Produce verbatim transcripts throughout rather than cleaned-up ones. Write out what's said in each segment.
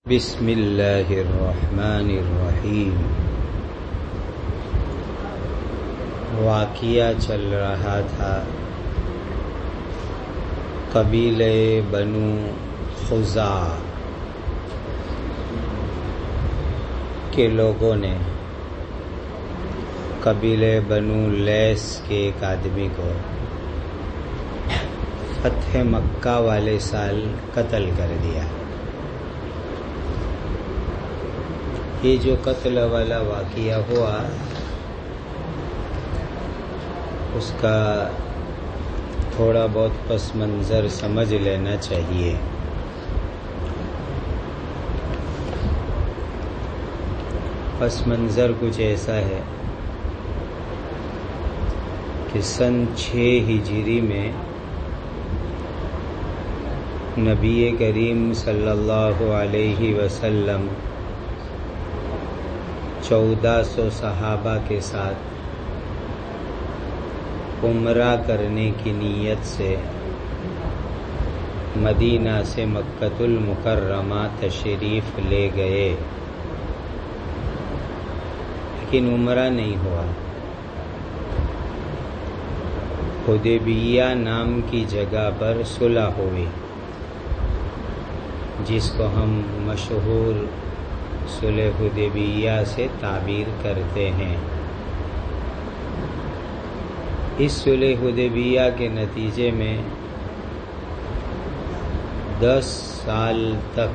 بسم اللہ الرحمن الرحیم۔ واقعہ چل رہا تھا قبیلہ بنو خزاعہ کے لوگوں نے قبیلہ بنو لیث کے ایک آدمی کو فتح مکہ والے سال قتل کر دیا۔ یہ جو قتل والا واقعہ ہوا اس کا تھوڑا بہت پس منظر سمجھ لینا چاہیے۔ پس منظر کچھ ایسا ہے کہ سن چھ ہجری میں نبی کریم صلی اللہ علیہ وسلم چودہ سو صحابہ کے ساتھ عمرہ کرنے کی نیت سے مدینہ سے مکۃ المکرمہ تشریف لے گئے، لیکن عمرہ نہیں ہوا۔ حدیبیہ نام کی جگہ پر صلح ہوئی، جس کو ہم مشہور صلح حدیبیہ سے تعبیر کرتے ہیں۔ اس صلح حدیبیہ کے نتیجے میں دس سال تک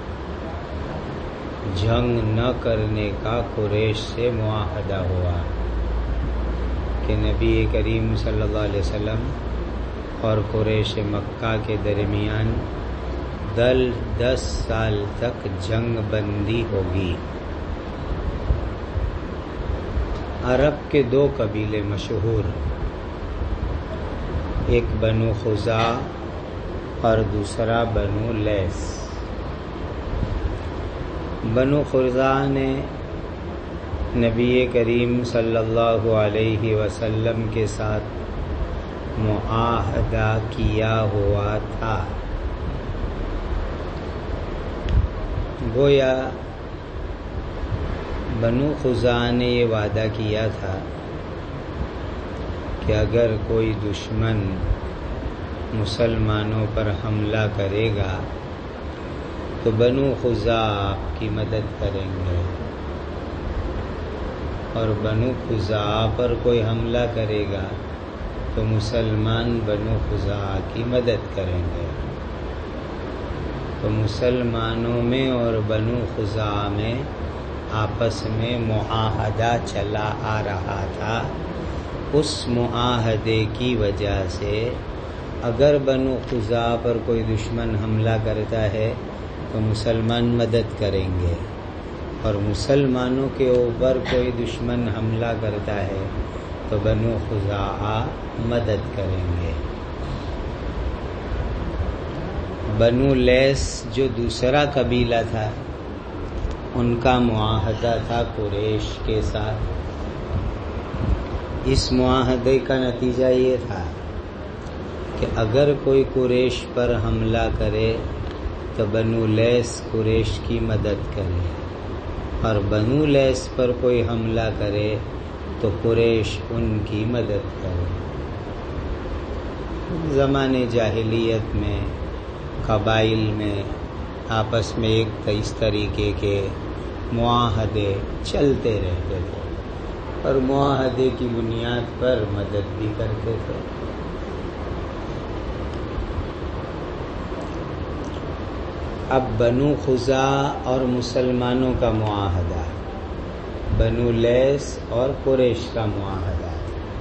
جنگ نہ کرنے کا قریش سے معاہدہ ہوا کہ نبی کریم صلی اللہ علیہ وسلم اور قریش مکہ کے درمیان دل دس سال تک جنگ بندی ہوگی۔ عرب کے دو قبیلے مشہور، ایک بنو خزاعہ اور دوسرا بنو لیث۔ بنو خزاعہ نے نبی کریم صلی اللہ علیہ وسلم کے ساتھ معاہدہ کیا ہوا تھا۔ گویا بنو خزاعہ نے یہ وعدہ کیا تھا کہ اگر کوئی دشمن مسلمانوں پر حملہ کرے گا تو بنو خزاعہ آپ کی مدد کریں گے، اور بنو خزاعہ پر کوئی حملہ کرے گا تو مسلمان بنو خزاعہ کی مدد کریں گے۔ تو مسلمانوں میں اور بنو خزاعہ میں آپس میں معاہدہ چلا آ رہا تھا۔ اس معاہدے کی وجہ سے اگر بنو خزاعہ پر کوئی دشمن حملہ کرتا ہے تو مسلمان مدد کریں گے، اور مسلمانوں کے اوپر کوئی دشمن حملہ کرتا ہے تو بنو خزاعہ مدد کریں گے۔ بنو لیث جو دوسرا قبیلہ تھا، ان کا معاہدہ تھا قریش کے ساتھ۔ اس معاہدے کا نتیجہ یہ تھا کہ اگر کوئی قریش پر حملہ کرے تو بنو لیث قریش کی مدد کرے، اور بنو لیث پر کوئی حملہ کرے تو قریش ان کی مدد کرے۔ زمانے جاہلیت میں قبائل میں آپس میں ایک اس طریقے کے معاہدے چلتے رہتے تھے، اور معاہدے کی بنیاد پر مدد بھی کرتے تھے۔ اب بنو خزاعہ اور مسلمانوں کا معاہدہ، بنو لیث اور قریش کا معاہدہ،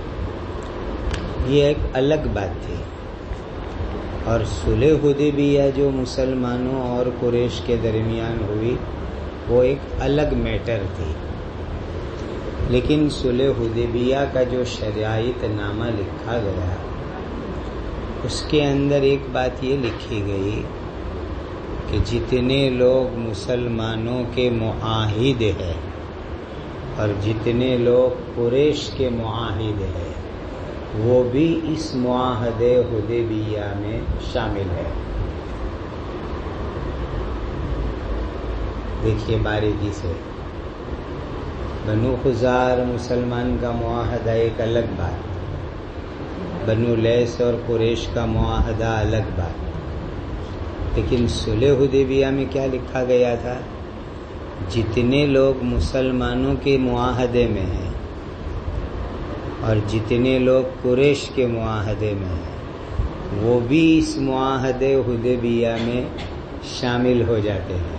یہ ایک الگ بات تھی۔ اور صلح حدیبیہ جو مسلمانوں اور قریش کے درمیان ہوئی وہ ایک الگ میٹر تھی۔ لیکن صلح حدیبیہ کا جو شرائط نامہ لکھا گیا اس کے اندر ایک بات یہ لکھی گئی کہ جتنے لوگ مسلمانوں کے معاہد ہیں اور جتنے لوگ قریش کے معاہد ہیں وہ بھی اس معاہدے حدیبیہ میں شامل ہے۔ دیکھیے باریکی سے، بنو خزاع اور مسلمان کا معاہدہ ایک الگ بات، بنو لیث اور قریش کا معاہدہ الگ بات، لیکن صلح حدیبیہ میں کیا لکھا گیا تھا؟ جتنے لوگ مسلمانوں کے معاہدے میں ہیں اور جتنے لوگ قریش کے معاہدے میں ہیں وہ بھی اس معاہدے حدیبیہ میں شامل ہو جاتے ہیں۔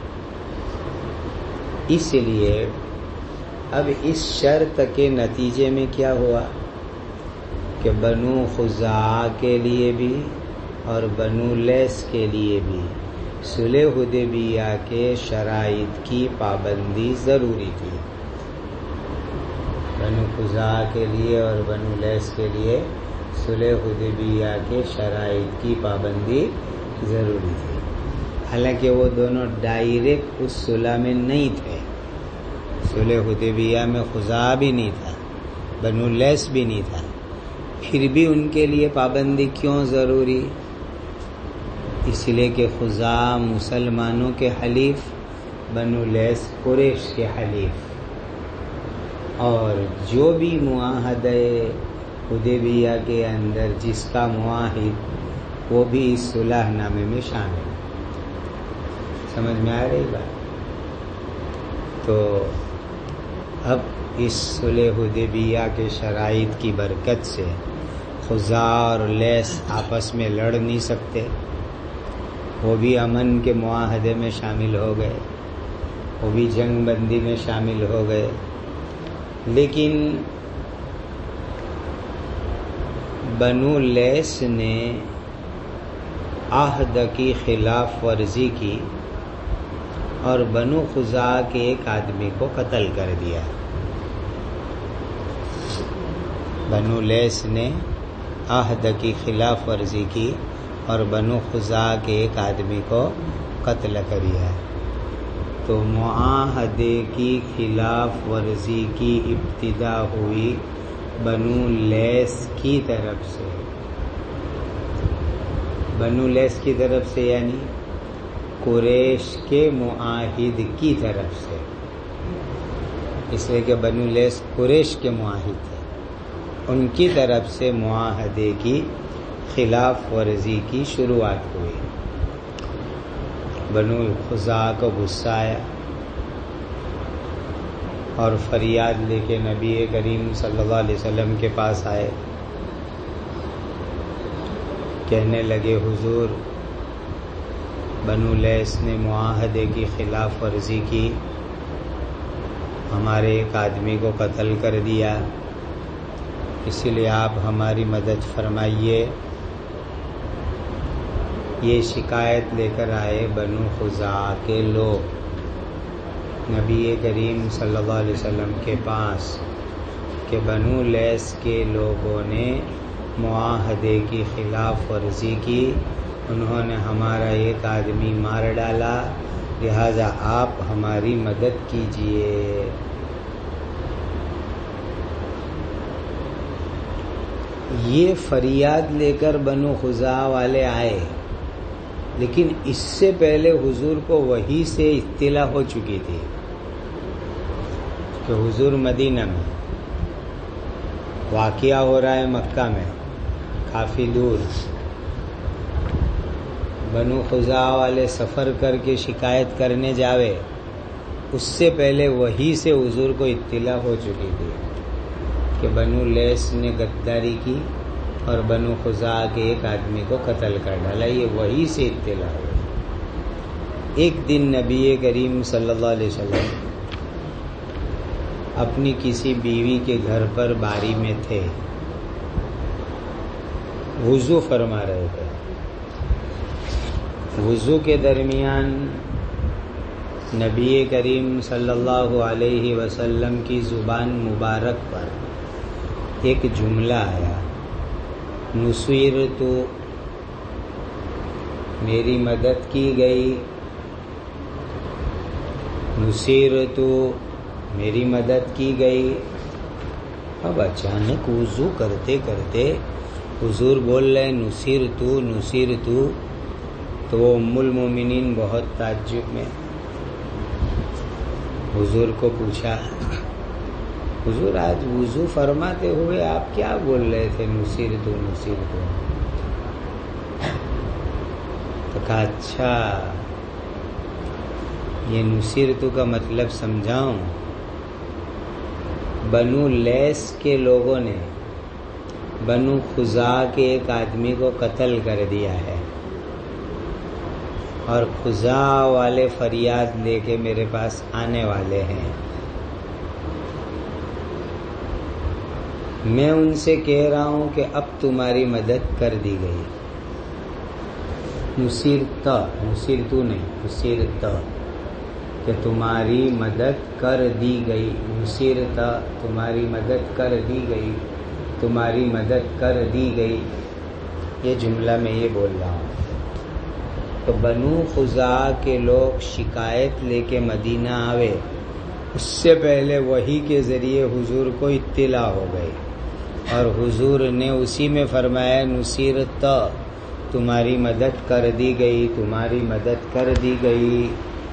اس لیے اب اس شرط کے نتیجے میں کیا ہوا کہ بنو خزاع کے لیے بھی اور بنو لیث کے لیے بھی صلح حدیبیہ کے شرائط کی پابندی ضروری تھی۔ بنو خزاع کے لیے اور بنو لیث کے لیے صلح حدیبیہ کے شرائط کی پابندی ضروری تھی، حالانکہ وہ دونوں ڈائریکٹ اس صلح میں نہیں تھے۔ صلح حدیبیہ میں خزاع بھی نہیں تھا، بنو لیث بھی نہیں تھا، پھر بھی ان کے لیے پابندی کیوں ضروری؟ اس لیے کہ خزاع مسلمانوں کے حلیف، بنو لیث قریش کے حلیف، اور جو بھی معاہدہ حدیبیہ کے اندر جس کا معاہد وہ بھی اس صلح نامے میں شامل ہے۔ سمجھ میں آ رہی بات؟ تو اب اس صلح حدیبیہ کے شرائط کی برکت سے خزاع اور لیث آپس میں لڑ نہیں سکتے، وہ بھی امن کے معاہدے میں شامل ہو گئے، وہ بھی جنگ بندی میں شامل ہو گئے، لیکن بنو لیث نے عہد کی خلاف ورزی کی اور بنو خزاع کے ایک آدمی کو قتل کر دیا۔ بنو لیث نے عہد کی خلاف ورزی کی اور بنو خزاع کے ایک آدمی کو قتل کر دیا۔ تو معاہدے کی خلاف ورزی کی ابتدا ہوئی بنو لیث کی طرف سے، بنو لیث کی طرف سے یعنی قریش کے معاہد کی طرف سے، اس لیے کہ بنو لیث قریش کے معاہد تھے، ان کی طرف سے معاہدے کی خلاف ورزی کی شروعات ہوئی۔ بنو خزاع کو غصہ آیا اور فریاد لے کے نبی کریم صلی اللہ علیہ وسلم کے پاس آئے، کہنے لگے حضور بنو لیث نے معاہدے کی خلاف ورزی کی، ہمارے ایک آدمی کو قتل کر دیا، اسی لیے آپ ہماری مدد فرمائیے۔ یہ شکایت لے کر آئے بنو خزاع کے لوگ نبی کریم صلی اللہ علیہ وسلم کے پاس کہ بنو لیث کے لوگوں نے معاہدے کی خلاف ورزی کی، انہوں نے ہمارا ایک آدمی مار ڈالا، لہذا آپ ہماری مدد کیجیے۔ یہ فریاد لے کر بنو خزاع والے آئے، لیکن اس سے پہلے حضور کو وحی سے اطلاع ہو چکی تھی کہ حضور مدینہ میں واقعہ ہو رہا ہے، مکہ میں کافی دور۔ بنو خزاع والے سفر کر کے شکایت کرنے جاوے، اس سے پہلے وحی سے حضور کو اطلاع ہو چکی تھی کہ بنو لیث نے غداری کی اور بنو خزاع کے ایک آدمی کو قتل کر ڈالا، یہ وحی سے اطلاع ہوئی۔ ایک دن نبی کریم صلی اللہ علیہ وسلم اپنی کسی بیوی کے گھر پر باری میں تھے، وضو فرما رہے تھے، وضو کے درمیان نبی کریم صلی اللہ علیہ وسلم کی زبان مبارک پر ایک جملہ آیا، نصیرت، میری مدد کی گئی، نصیرت، میری مدد کی گئی۔ اب اچانک وضو کرتے کرتے حضور بول رہے نصیرت نصیرت، تو وہ ام المومنین بہت تعجب میں، حضور کو پوچھا حضور آج وضو فرماتے ہوئے آپ کیا بول رہے تھے نصیر تو نصیر تو تو کہا اچھا یہ نصیر تو کا مطلب سمجھاؤں. بنو لیس کے لوگوں نے بنو خزاع کے ایک آدمی کو قتل کر دیا ہے اور خزاع والے فریاد لے کے میرے پاس آنے والے ہیں. میں ان سے کہہ رہا ہوں کہ اب تمہاری مدد کر دی گئی. نصیر تا نصیر تو نہیں نصیر تا کہ تمہاری مدد کر دی گئی. نصیر تا تمہاری مدد کر دی گئی تمہاری مدد کر دی گئی. یہ جملہ میں یہ بول رہا ہوں. تو بنو خزاع کے لوگ شکایت لے کے مدینہ آوے اس سے پہلے وحی کے ذریعے حضور کو اطلاع ہو گئی اور حضور نے اسی میں فرمایا نصیر تا تمہاری مدد کر دی گئی تمہاری مدد کر دی گئی.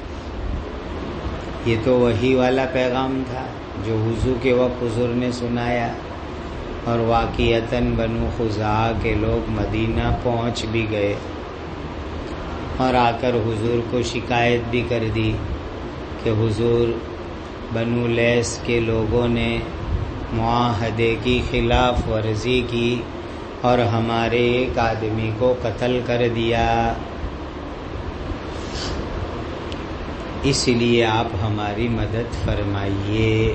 یہ تو وحی والا پیغام تھا جو حضور کے وقت حضور نے سنایا اور واقعتاً بنو خزاع کے لوگ مدینہ پہنچ بھی گئے اور آ کر حضور کو شکایت بھی کر دی کہ حضور بنو لیس کے لوگوں نے معاہدے کی خلاف ورزی کی اور ہمارے ایک آدمی کو قتل کر دیا اس لیے آپ ہماری مدد فرمائیے.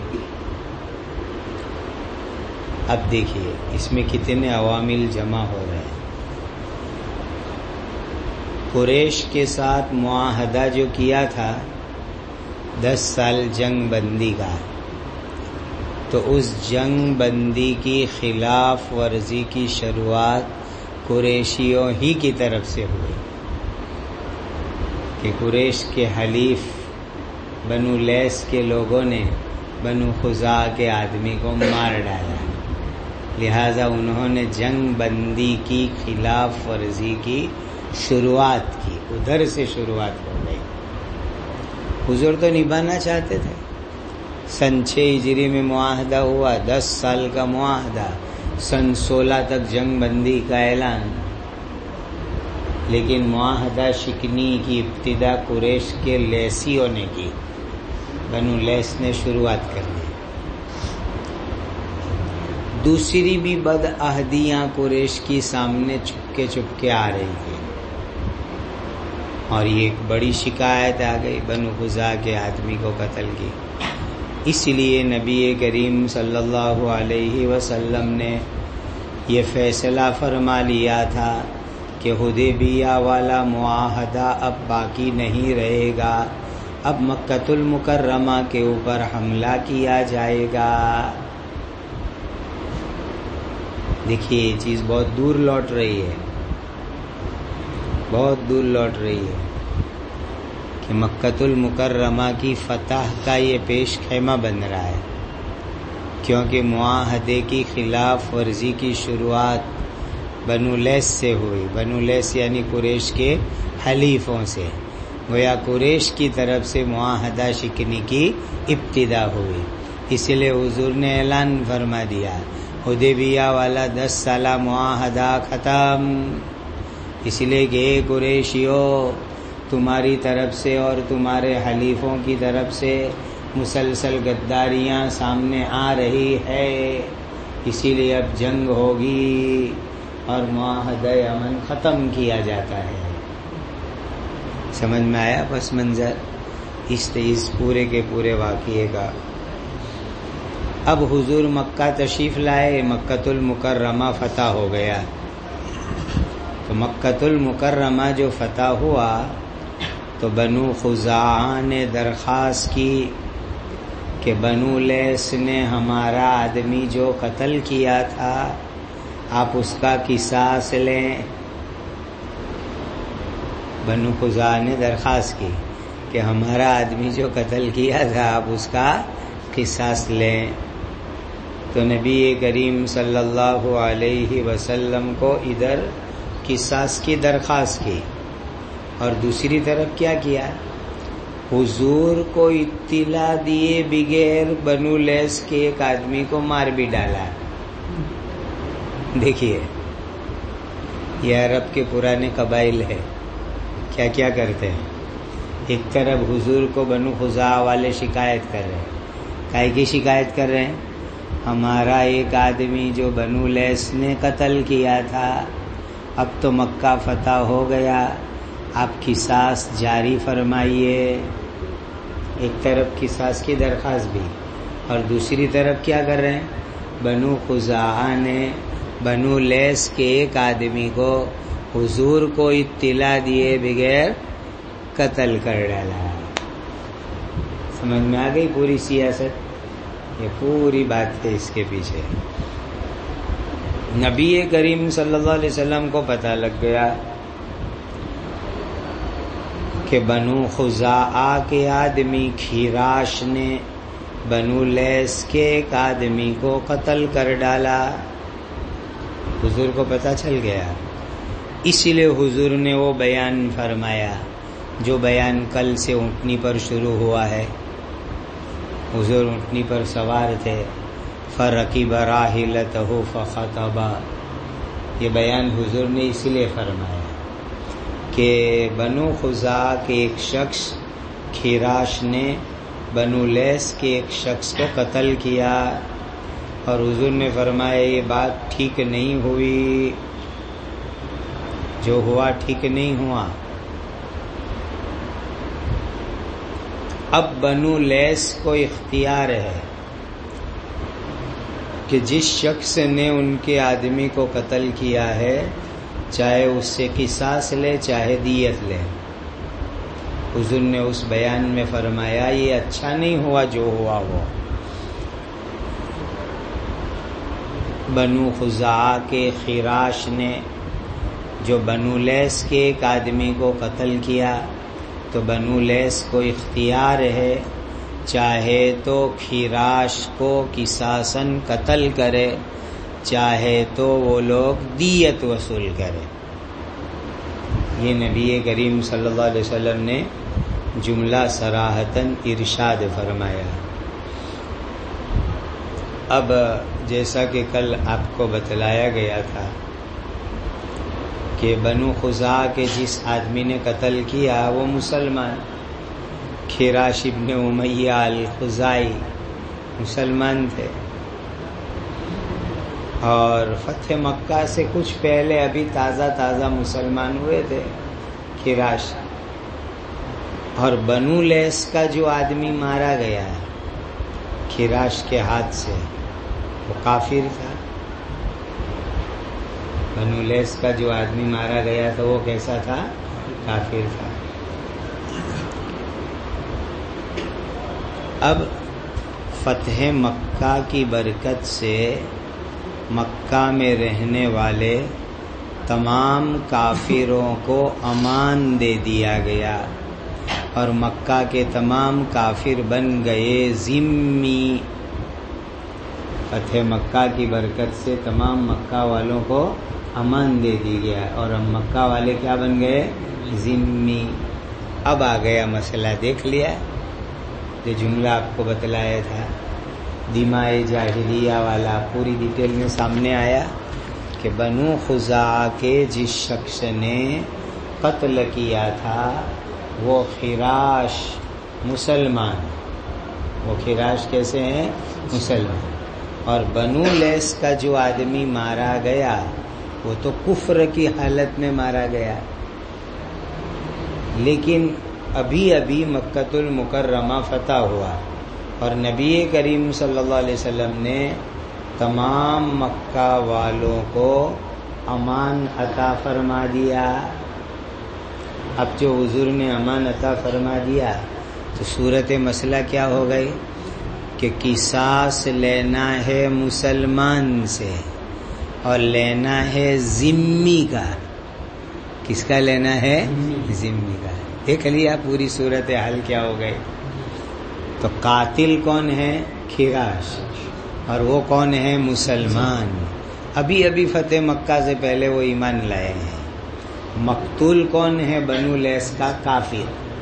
اب دیکھیے اس میں کتنے عوامل جمع ہو رہے ہیں. قریش کے ساتھ معاہدہ جو کیا تھا دس سال جنگ بندی کا تو اس جنگ بندی کی خلاف ورزی کی شروعات قریشیوں ہی کی طرف سے ہوئی کہ قریش کے حلیف بنو لیس کے لوگوں نے بنو خزاع کے آدمی کو مار ڈالا لہذا انہوں نے جنگ بندی کی خلاف ورزی کی شروعات کی. ادھر سے شروعات ہو گئی. حضور تو نبھانا چاہتے تھے. سن چھ ہجری میں معاہدہ ہوا دس سال کا معاہدہ سن سولہ تک جنگ بندی کا اعلان لیکن معاہدہ شکنی کی ابتدا قریش کے لیسیوں نے کی. بنو لیس نے شروعات کر دی. دوسری بھی بد عہدیاں قریش کی سامنے چپکے چپکے آ رہی تھی اور یہ ایک بڑی شکایت آ گئی بنو خزاع کے آدمی کو قتل کی. اس لیے نبی کریم صلی اللہ علیہ وسلم نے یہ فیصلہ فرما لیا تھا کہ حدیبیہ والا معاہدہ اب باقی نہیں رہے گا. اب مکۃ المکرمہ کے اوپر حملہ کیا جائے گا. دیکھیے یہ چیز بہت دور لوٹ رہی ہے بہت دور لوٹ رہی ہے کہ مکۃ المکرمہ کی فتح کا یہ پیش خیمہ بن رہا ہے کیونکہ معاہدے کی خلاف ورزی کی شروعات بنو لیس سے ہوئی. بنو لیس یعنی قریش کے حلیفوں سے. گویا قریش کی طرف سے معاہدہ شکنی کی ابتدا ہوئی. اسی لیے حضور نے اعلان فرما دیا حدیبیہ والا دس سالہ معاہدہ ختم. اس لیے کہ اے قریشیو تمہاری طرف سے اور تمہارے حلیفوں کی طرف سے مسلسل غداریاں سامنے آ رہی ہے اسی لیے اب جنگ ہوگی اور معاہدہ امن ختم کیا جاتا ہے. سمجھ میں آیا پس منظر اس اس پورے کے پورے واقعے کا. اب حضور مکہ تشریف لائے. مکۃ المکرمہ فتح ہو گیا. تو مکۃ المکرمہ جو فتح ہوا تو بنو خزاع نے درخواست کی کہ بنو لیس نے ہمارا آدمی جو قتل کیا تھا آپ اس کا قصاص لیں. بنو خزاع نے درخواست کی کہ ہمارا آدمی جو قتل کیا تھا آپ اس کا قصاص لیں. تو نبی کریم صلی اللہ علیہ وسلم کو ادھر قصاص کی درخواست کی اور دوسری طرف کیا کیا حضور کو اطلاع دیے بغیر بنو لیس کے ایک آدمی کو مار بھی ڈالا. دیکھیے یہ عرب کے پرانے قبائل ہے، کیا کیا کرتے ہیں. ایک طرف حضور کو بنو خزاعہ والے شکایت کر رہے ہیں. کائے کی شکایت کر رہے ہیں؟ ہمارا ایک آدمی جو بنو لیس نے قتل کیا تھا، اب تو مکہ فتح ہو گیا، آپ قصاص جاری فرمائیے. ایک طرف قصاص کی درخواست بھی، اور دوسری طرف کیا کر رہے ہیں؟ بنو خزاعہ نے بنو لیس کے ایک آدمی کو حضور کو اطلاع دیے بغیر قتل کر ڈالا. سمجھ میں آ گئی پوری سیاست؟ یہ پوری بات ہے اس کے پیچھے. نبی کریم صلی اللہ علیہ وسلم کو پتہ لگ گیا کہ بنو خزاعہ کے آدمی کھیراش نے بنو لیس کے ایک آدمی کو قتل کر ڈالا. حضور کو پتہ چل گیا، اسی لیے حضور نے وہ بیان فرمایا جو بیان کل سے اونٹنی پر شروع ہوا ہے. حضور اونٹنی پر سوار تھے، فرکب راحلتہ فخطب. یہ بیان حضور نے اسی لیے فرمایا کہ بنو خزاعہ کے ایک شخص کھیراش نے بنو لیس کے ایک شخص کو قتل کیا، اور حضور نے فرمایا یہ بات ٹھیک نہیں ہوئی، جو ہوا ٹھیک نہیں ہوا. اب بنو لیس کو اختیار ہے کہ جس شخص نے ان کے آدمی کو قتل کیا ہے چاہے اس سے قصاص لے چاہے دیت لے. حضور نے اس بیان میں فرمایا یہ اچھا نہیں ہوا جو ہوا وہ. بنو خزاعہ کے خیراش نے جو بنو لیس کے ایک آدمی کو قتل کیا تو بنو لیس کو اختیار ہے چاہے تو خیراش کو قصاصاً قتل کرے چاہے تو وہ لوگ دیت وصول کرے. یہ نبی کریم صلی اللہ علیہ وسلم نے جملہ صراحتاً ارشاد فرمایا. اب جیسا کہ کل آپ کو بتلایا گیا تھا کہ بنو خزاعہ کے جس آدمی نے قتل کیا وہ مسلمان، کھیراش ابن امیہ الخزاعی مسلمان تھے، اور فتح مکہ سے کچھ پہلے ابھی تازہ تازہ مسلمان ہوئے تھے کھیراش. اور بنو لیس کا جو آدمی مارا گیا کھیراش کے ہاتھ سے وہ کافر تھا. بنو لیس کا جو آدمی مارا گیا تھا وہ کیسا تھا؟ کافر تھا. اب فتح مکہ کی برکت سے مکہ میں رہنے والے تمام کافروں کو امان دے دیا گیا، اور مکہ کے تمام کافر بن گئے ذمی. فتح مکہ کی برکت سے تمام مکہ والوں کو امان دے دی گیا، اور اب مکہ والے کیا بن گئے؟ ذمی. اب آ گیا مسئلہ، دیکھ لیا جو جملہ آپ کو بتلایا تھا دماء جاہلیہ والا، پوری ڈیٹیل میں سامنے آیا کہ بنو خزاعہ کے جس شخص نے قتل کیا تھا وہ خیراش مسلمان. وہ خیراش کیسے ہیں؟ مسلمان. اور بنو لیس کا جو آدمی مارا گیا وہ تو کفر کی حالت میں مارا گیا، لیکن ابھی ابھی مکۃ المکرمہ فتح ہوا، اور نبی کریم صلی اللہ علیہ وسلم نے تمام مکہ والوں کو امان عطا فرما دیا. اب جو حضور نے امان عطا فرما دیا تو صورت مسئلہ کیا ہو گئی کہ قصاص لینا ہے مسلمان سے اور لینا ہے ذمی کا. کس کا لینا ہے؟ ذمی کا. دیکھ لیا پوری صورت حال کیا ہو گئی. تو قاتل کون ہے؟ کھیراش. اور وہ کون ہے؟ مسلمان. ابھی ابھی فتح مکہ سے پہلے وہ ایمان لائے ہیں. مقتول کون ہے؟ بنو لیس کا کافر.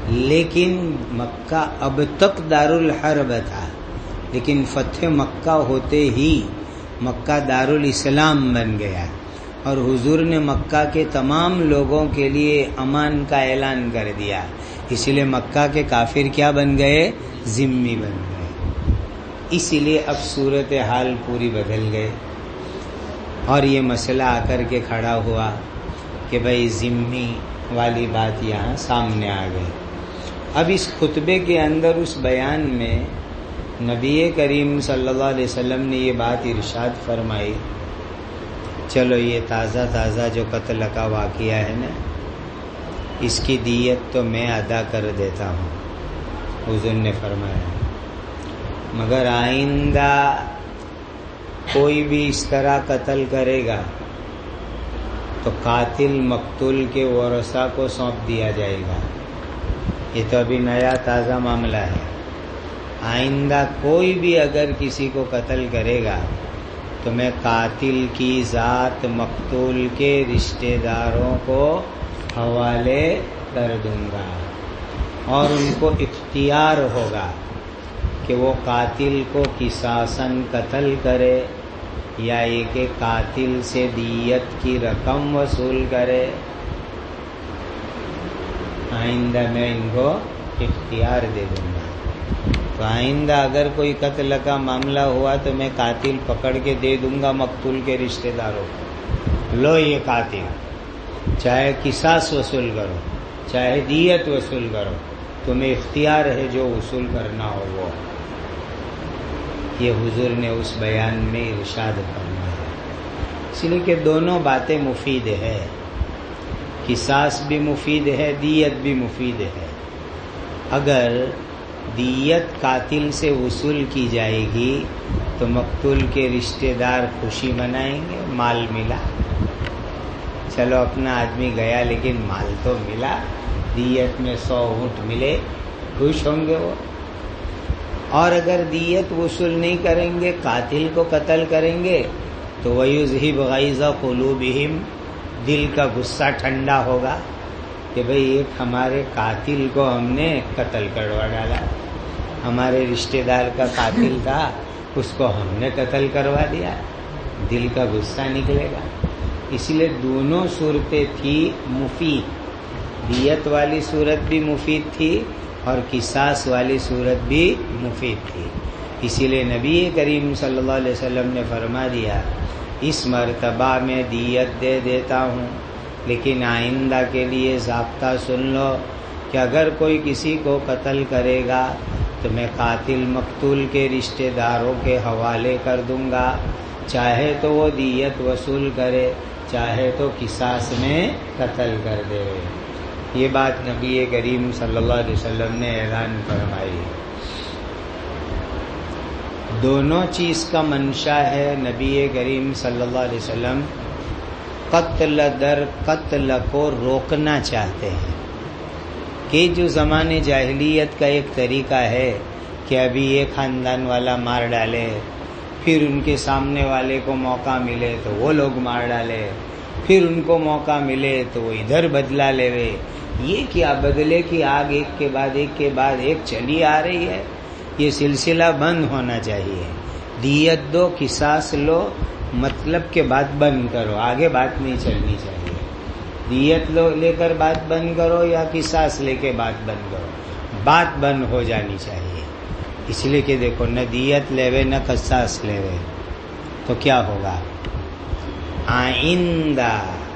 لیکن مکہ اب تک دارالحرب تھا، لیکن فتح مکہ ہوتے ہی مکہ دارالاسلام بن گیا، اور حضور نے مکہ کے تمام لوگوں کے لیے امان کا اعلان کر دیا، اس لیے مکہ کے کافر کیا بن گئے؟ ذمہ بن گئے۔ اسی لیے اب صورتحال پوری بدل گئے، اور یہ مسئلہ آ کر کے کھڑا ہوا کہ بھائی ذمہ والی بات یہاں سامنے آ گئی۔ اب اس خطبے کے اندر اس بیان میں نبی کریم صلی اللہ علیہ وسلم نے یہ بات ارشاد فرمائی، چلو یہ تازہ تازہ جو قتل کا واقعہ ہے نا، اس کی دیت تو میں ادا کر دیتا ہوں، حضور نے فرمایا، مگر آئندہ کوئی بھی اس طرح قتل کرے گا تو قاتل مقتول کے ورثہ کو سونپ دیا جائے گا۔ یہ تو ابھی نیا تازہ معاملہ ہے۔ آئندہ کوئی بھی اگر کسی کو قتل کرے گا تو میں قاتل کی ذات مقتول کے رشتہ داروں کو حوالے کر دوں گا، اور ان کو اختیار ہوگا کہ وہ قاتل کو قصاصاً قتل کرے یا یہ کہ قاتل سے دیت کی رقم وصول کرے۔ آئندہ میں ان کو اختیار دے دوں گا، تو آئندہ اگر کوئی قتل کا معاملہ ہوا تو میں قاتل پکڑ کے دے دوں گا مقتول کے رشتہ داروں کو، لو یہ قاتل، چاہے قصاص وصول کرو چاہے دیت وصول کرو، تمہیں اختیار ہے جو وصول کرنا ہو وہ۔ یہ حضور نے اس بیان میں ارشاد فرمایا، اس لیے کہ دونوں باتیں مفید ہے، قصاص بھی مفید ہے، دیت بھی مفید ہے۔ اگر دیت قاتل سے وصول کی جائے گی تو مقتول کے رشتہ دار خوشی منائیں گے، مال ملا، چلو اپنا آدمی گیا لیکن مال تو ملا، دیت میں سو اونٹ ملے، خوش ہوں گے وہ۔ اور اگر دیت وصول نہیں کریں گے، قاتل کو قتل کریں گے تو وَيُذْهِبْ غَيْظَ قُلُوبِهِمْ، دل کا غصہ ٹھنڈا ہوگا کہ بھئی ایک ہمارے قاتل کو ہم نے قتل کروا ڈالا، ہمارے رشتہ دار کا قاتل تھا اس کو ہم نے قتل کروا دیا، دل کا غصہ نکلے گا۔ اس لیے دونوں صورتیں تھی مفید، دیت والی صورت بھی مفید تھی اور قصاص والی صورت بھی مفید تھی۔ اسی لیے نبی کریم صلی اللہ علیہ وسلم نے فرما دیا، اس مرتبہ میں دیت دے دیتا ہوں، لیکن آئندہ کے لیے ضابطہ سن لو کہ اگر کوئی کسی کو قتل کرے گا تو میں قاتل مقتول کے رشتہ داروں کے حوالے کر دوں گا، چاہے تو وہ دیت وصول کرے چاہے تو قصاص میں قتل کر دے۔ یہ بات نبی کریم صلی اللہ علیہ وسلم نے اعلان فرمائی۔ دونوں چیز کا منشا ہے، نبی کریم صلی اللہ علیہ وسلم قتل در قتل کو روکنا چاہتے ہیں، کہ جو زمانے جاہلیت کا ایک طریقہ ہے کہ ابھی ایک خاندان والا مار ڈالے، پھر ان کے سامنے والے کو موقع ملے تو وہ لوگ مار ڈالے، پھر ان کو موقع ملے تو وہ ادھر بدلا لے وے، یہ کیا بدلے کی آگ ایک کے بعد ایک کے بعد ایک چلی آ رہی ہے۔ یہ سلسلہ بند ہونا چاہیے، دیت دو قصاص لو، مطلب کے بات بند کرو، آگے بات نہیں چلنی چاہیے۔ دیت لو لے کر بات بند کرو یا قصاص لے کے بات بند کرو، بات بند ہو جانی چاہیے۔ اس لیے کہ دیکھو نہ دیت لے وے نہ قصاص لے وے تو کیا ہوگا؟ آئندہ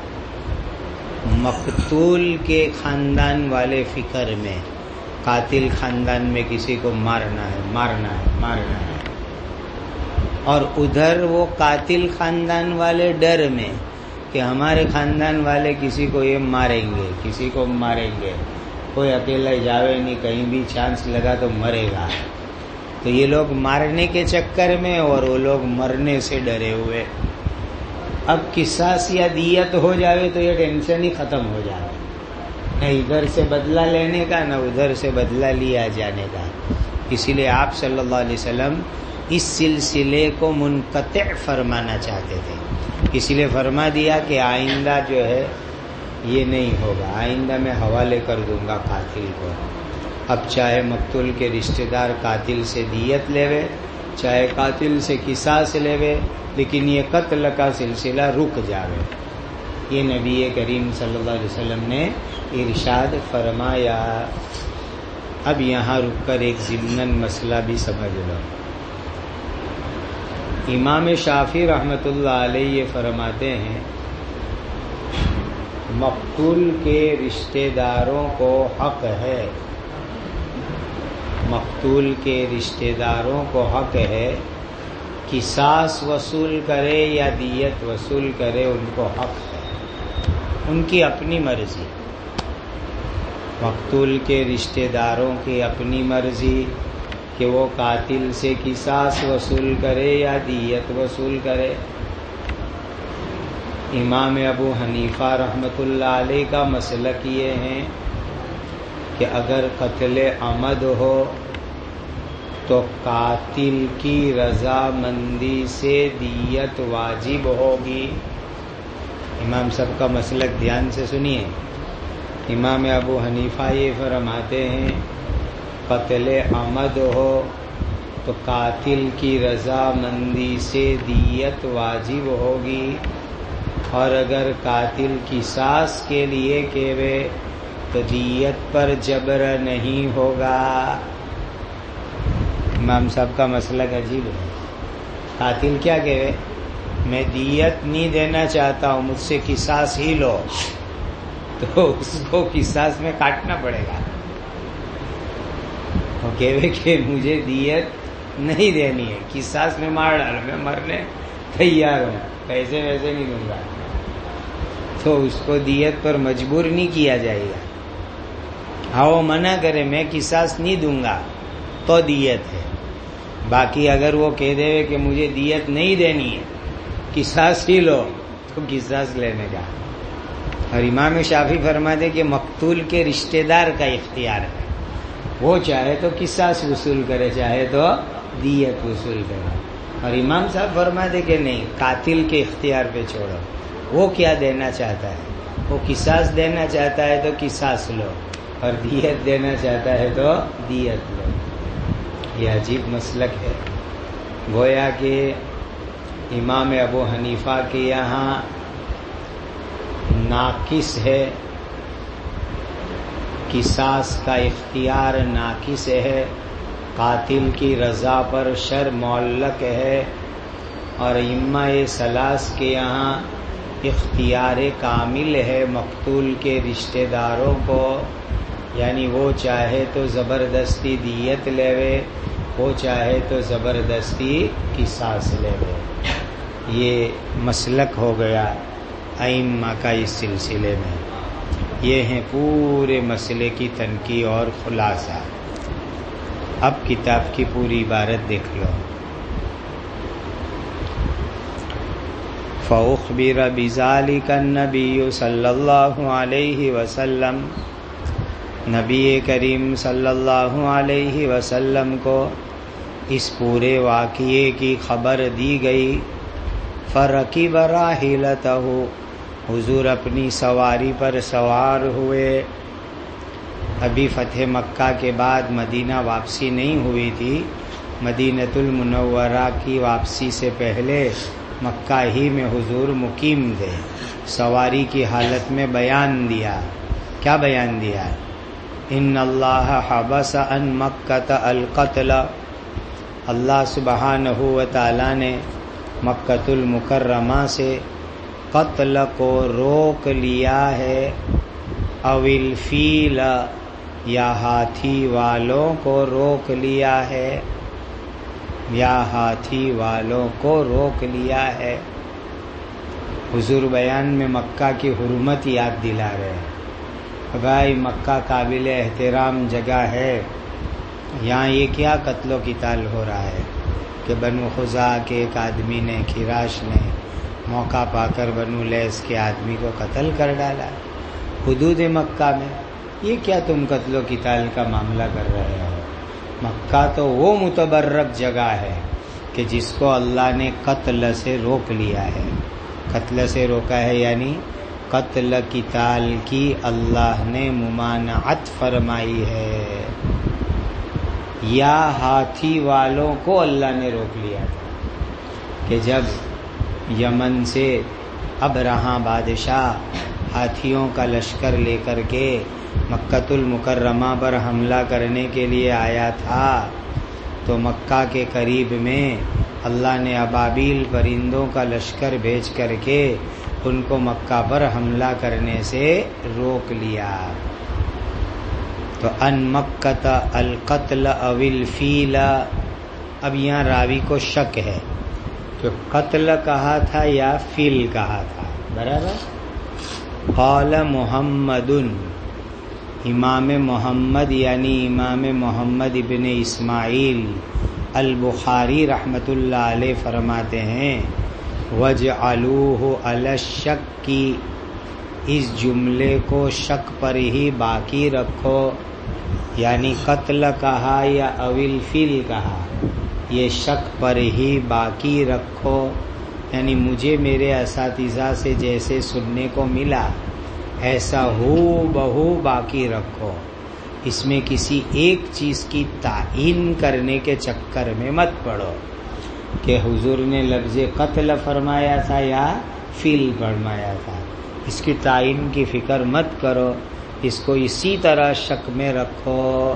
مقتول کے خاندان والے فکر میں قاتل خاندان میں کسی کو مارنا ہے مارنا ہے مارنا ہے، اور ادھر وہ قاتل خاندان والے ڈر میں کہ ہمارے خاندان والے کسی کو یہ ماریں گے کسی کو ماریں گے، کوئی اکیلا جاوے نہیں، کہیں بھی چانس لگا تو مرے گا، تو یہ لوگ مارنے کے چکر میں اور وہ لوگ مرنے سے ڈرے ہوئے۔ اب قصاص یا دیت ہو جاوے تو یہ ٹینشن ہی ختم ہو جائے، نہ ادھر سے بدلہ لینے کا نہ ادھر سے بدلہ لیا جانے کا۔ اسی لیے آپ صلی اللہ علیہ وسلم اس سلسلے کو منقطع فرمانا چاہتے تھے، اسی لیے فرما دیا کہ آئندہ جو ہے یہ نہیں ہوگا، آئندہ میں حوالے کر دوں گا قاتل کو۔ اب چاہے مقتول کے رشتہ دار قاتل سے دیت لیوے، چاہے قاتل سے قصاص لیوے، لیکن یہ قتل کا سلسلہ رک جاوے۔ یہ نبی کریم صلی اللہ علیہ وسلم نے ارشاد فرمایا۔ اب یہاں رک کر ایک ضمناً مسئلہ بھی سمجھ لو۔ امام شافعی رحمۃ اللہ علیہ یہ فرماتے ہیں مقتول کے رشتہ داروں کو حق ہے، مقتول کے رشتہ داروں کو حق ہے قصاص وصول کرے یا دیت وصول کرے، ان کو حق ہے، ان کی اپنی مرضی، مقتول کے رشتہ داروں کی اپنی مرضی کہ وہ قاتل سے قصاص وصول کرے یا دیت وصول کرے۔ امام ابو حنیفہ رحمۃ اللہ علیہ کا مسلک یہ ہے کہ اگر قتل عمد ہو تو قاتل کی رضامندی سے دیت واجب ہوگی۔ امام صاحب کا مسلک دھیان سے سنیے۔ امام ابو حنیفہ یہ فرماتے ہیں قتل عمد ہو تو قاتل کی رضامندی سے دیت واجب ہوگی، اور اگر قاتل قصاص کے لیے کہوے تو دیت پر جبر نہیں ہوگا۔ امام صاحب کا مسلک عجیب ہے۔ قاتل کیا کہے، میں دیت نہیں دینا چاہتا ہوں، مجھ سے قصاص ہی لو، تو اس کو قصاص میں کاٹنا پڑے گا۔ وہ کہے کہ مجھے دیت نہیں دینی ہے، قصاص میں مار ڈالو، میں مرنے تیار ہوں، پیسے ویسے نہیں دوں گا، تو اس کو دیت پر مجبور نہیں کیا جائے گا۔ ہاں وہ منع کرے میں قصاص نہیں دوں گا تو دیت ہے، باقی اگر وہ کہہ دے کہ مجھے دیت نہیں دینی ہے، قصاص ہی لو، تو قصاص لینے کا۔ اور امام شافعی فرماتے کہ مقتول کے رشتہ دار کا اختیار ہے، وہ چاہے تو قصاص وصول کرے، چاہے تو دیت وصول کرے۔ اور امام صاحب فرماتے کہ نہیں، قاتل کے اختیار پہ چھوڑو، وہ کیا دینا چاہتا ہے، وہ قصاص دینا چاہتا ہے تو قصاص لو، اور دیت دینا چاہتا ہے تو دیت لو۔ یہ عجیب مسلک ہے، گویا کہ امام ابو حنیفہ کے یہاں ناقص ہے، قصاص کا اختیار ناقص ہے، قاتل کی رضا پر شر معلق ہے، اور ائمہ ثلاث کے یہاں اختیار کامل ہے مقتول کے رشتہ داروں کو، یعنی وہ چاہے تو زبردستی دیت لیوے، وہ چاہے تو زبردستی قصاص لیوے۔ یہ مسلک ہو گیا ائمہ کا اس سلسلے میں۔ یہ ہیں پورے مسئلے کی تنقیح اور خلاصہ۔ اب کتاب کی پوری عبارت دیکھ لو۔ فَأُخْبِرَ بِذَلِكَ النَّبِيُّ صلی اللہ علیہ وسلم، نبی کریم صلی اللہ علیہ وسلم کو اس پورے واقعے کی خبر دی گئی۔ فَرَكِبَ رَاحِلَتَهُ، حضور اپنی سواری پر سوار ہوئے۔ ابھی فتح مکہ کے بعد مدینہ واپسی نہیں ہوئی تھی، مدینۃ المنورہ کی واپسی سے پہلے مکہ ہی میں حضور مقیم تھے۔ سواری کی حالت میں بیان دیا، کیا بیان دیا؟ ان اللہ حبس عن مکہ القتل، اللہ سبحانہ و تعالی نے مکۃ المکرمہ سے قتل کو روک لیا ہے، او الفیل، یا ہاتھی والوں کو روک لیا ہے، یا ہاتھی والوں کو روک لیا ہے۔ حضور بیان میں مکہ کی حرمت یاد دلا رہے ہیں، بھائی مکہ قابل احترام جگہ ہے، یہاں یہ کیا قتل و قتال ہو رہا ہے کہ بنو خزاعہ کے ایک آدمی نے، کھراش نے موقع پا کر بنو لیس کے آدمی کو قتل کر ڈالا حدود مکہ میں۔ یہ کیا تم قتل و قتال کا معاملہ کر رہے ہو؟ مکہ تو وہ متبرک جگہ ہے کہ جس کو اللہ نے قتل سے روک لیا ہے۔ قتل سے روکا ہے یعنی قتل قتال کی اللہ نے ممانعت فرمائی ہے، یا ہاتھی والوں کو اللہ نے روک لیا تھا کہ جب یمن سے ابرہہ بادشاہ ہاتھیوں کا لشکر لے کر کے مکۃ المکرمہ پر حملہ کرنے کے لیے آیا تھا تو مکہ کے قریب میں اللہ نے ابابیل پرندوں کا لشکر بھیج کر کے ان کو مکہ پر حملہ کرنے سے روک لیا۔ تو ان مکۃ القتل او الفیل، اب یہاں راوی کو شک ہے کہ قتل کہا تھا یا فیل کہا تھا، برابر۔ قال محمد، امام محمد یعنی امام محمد ابن اسماعیل البخاری رحمۃ اللہ علیہ فرماتے ہیں وَجْعَلُوهُ عَلَى الشَّكِّ، اس جملے کو شک پر ہی باقی رکھو، یعنی قتل کہا یا اویل فیل کہا، یہ شک پر ہی باقی رکھو، یعنی مجھے میرے اساتذہ سے جیسے سننے کو ملا ایسا ہو بہو باقی رکھو، اس میں کسی ایک چیز کی تعین کرنے کے چکر میں مت پڑو کہ حضور نے لفظ قتل فرمایا تھا یا فیل فرمایا تھا، اس کی تعین کی فکر مت کرو، اس کو اسی طرح شک میں رکھو۔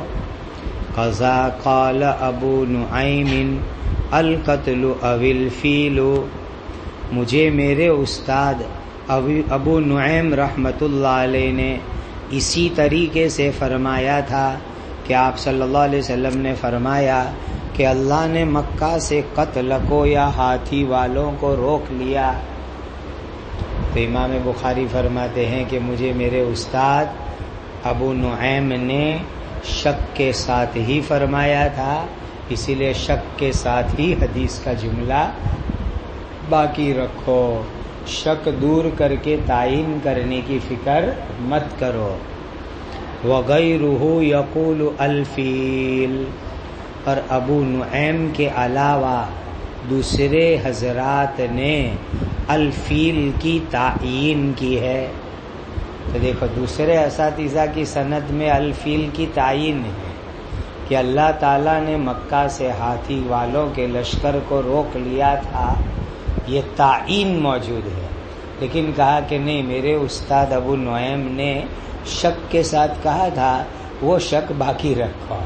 قضا قال ابو نعیم القتل او الفیل، مجھے میرے استاد ابو نعیم رحمۃ اللہ علیہ نے اسی طریقے سے فرمایا تھا کہ آپ صلی اللہ علیہ وسلم نے فرمایا کہ اللہ نے مکہ سے قتل کو یا ہاتھی والوں کو روک لیا، تو امام بخاری فرماتے ہیں کہ مجھے میرے استاد ابو نعیم نے شک کے ساتھ ہی فرمایا تھا، اسی لیے شک کے ساتھ ہی حدیث کا جملہ باقی رکھو، شک دور کر کے تعین کرنے کی فکر مت کرو۔ وغیرہ یقول الفیل، اور ابو نعیم کے علاوہ دوسرے حضرات نے الفیل کی تعین کی ہے، تو دیکھو دوسرے اساتذہ کی سند میں الفیل کی تعین ہے کہ اللہ تعالیٰ نے مکہ سے ہاتھی والوں کے لشکر کو روک لیا تھا، یہ تعین موجود ہے، لیکن کہا کہ نہیں میرے استاد ابو نعیم نے شک کے ساتھ کہا تھا، وہ شک باقی رکھو۔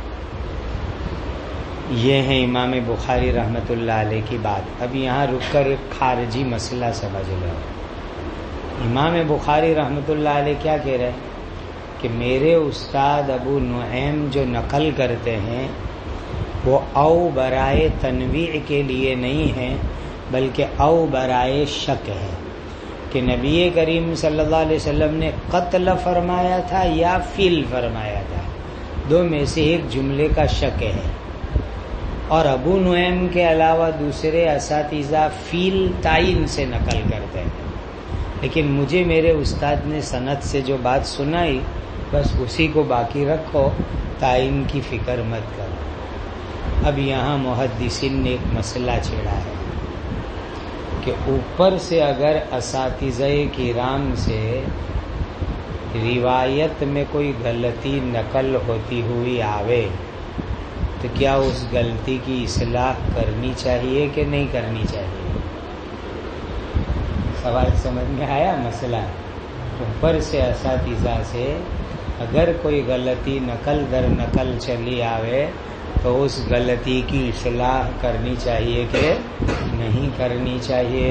یہ ہے امام بخاری رحمۃ اللہ علیہ کی بات۔ اب یہاں رک کر ایک خارجی مسئلہ سمجھ لو۔ امام بخاری رحمۃ اللہ علیہ کیا کہہ رہے ہیں کہ میرے استاد ابو نعیم جو نقل کرتے ہیں وہ او برائے تنویع کے لیے نہیں ہیں بلکہ او برائے شک ہے کہ نبی کریم صلی اللہ علیہ وسلم نے قتل فرمایا تھا یا فیل فرمایا تھا، دو میں سے ایک جملے کا شک ہے، اور ابو نعیم کے علاوہ دوسرے اساتذہ فیل تعین سے نقل کرتے ہیں، لیکن مجھے میرے استاد نے سند سے جو بات سنائی بس اسی کو باقی رکھو، تعین کی فکر مت کرو۔ اب یہاں محدثین نے ایک مسئلہ چھیڑا ہے کہ اوپر سے اگر اساتذہ کرام سے روایت میں کوئی غلطی نقل ہوتی ہوئی آوے تو کیا اس غلطی کی اصلاح کرنی چاہیے کہ نہیں کرنی چاہیے؟ سوال سمجھ میں آیا؟ مسئلہ اوپر سے اساتذہ سے اگر کوئی غلطی نقل در نقل چلی آوے تو اس غلطی کی اصلاح کرنی چاہیے کہ نہیں کرنی چاہیے؟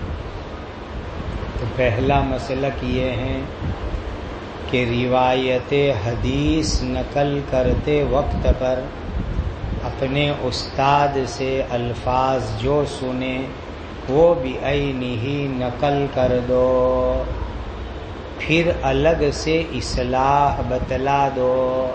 تو پہلا مسلک یہ ہے کہ روایت حدیث نقل کرتے وقت پر اپنے استاد سے الفاظ جو سنے وہ بعینہ نقل کر دو، پھر الگ سے اصلاح بتلا دو۔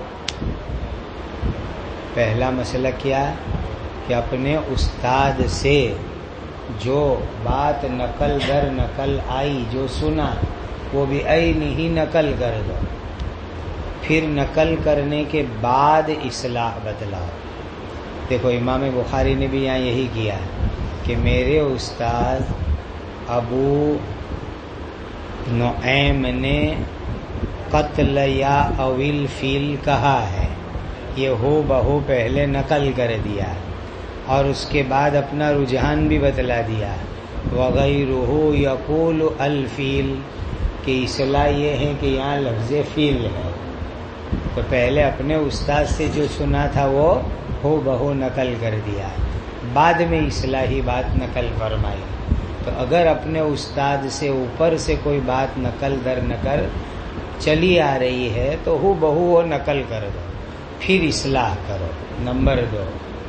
پہلا مسئلہ کیا کہ اپنے استاد سے جو بات نقل در نقل آئی جو سنا وہ بعینہ نقل کر دو، پھر نقل کرنے کے بعد اصلاح بتلاؤ۔ دیکھو امام بخاری نے بھی یہاں یہی کیا کہ میرے استاد ابو نعیم نے قتل یا اویل فیل کہا ہے، یہ ہو بہو پہلے نقل کر دیا اور اس کے بعد اپنا رجحان بھی بتلا دیا. وغیرہ یقول الفیل، کہ اصلاح یہ ہے کہ یہاں لفظ فیل ہے. تو پہلے اپنے استاد سے جو سنا تھا وہ ہو بہو نقل کر دیا، بعد میں اصلاحی بات نقل فرمائی. تو اگر اپنے استاد سے اوپر سے کوئی بات نقل در نقل چلی آ رہی ہے تو ہو بہو وہ نقل کر دو، پھر اصلاح کرو. نمبر دو،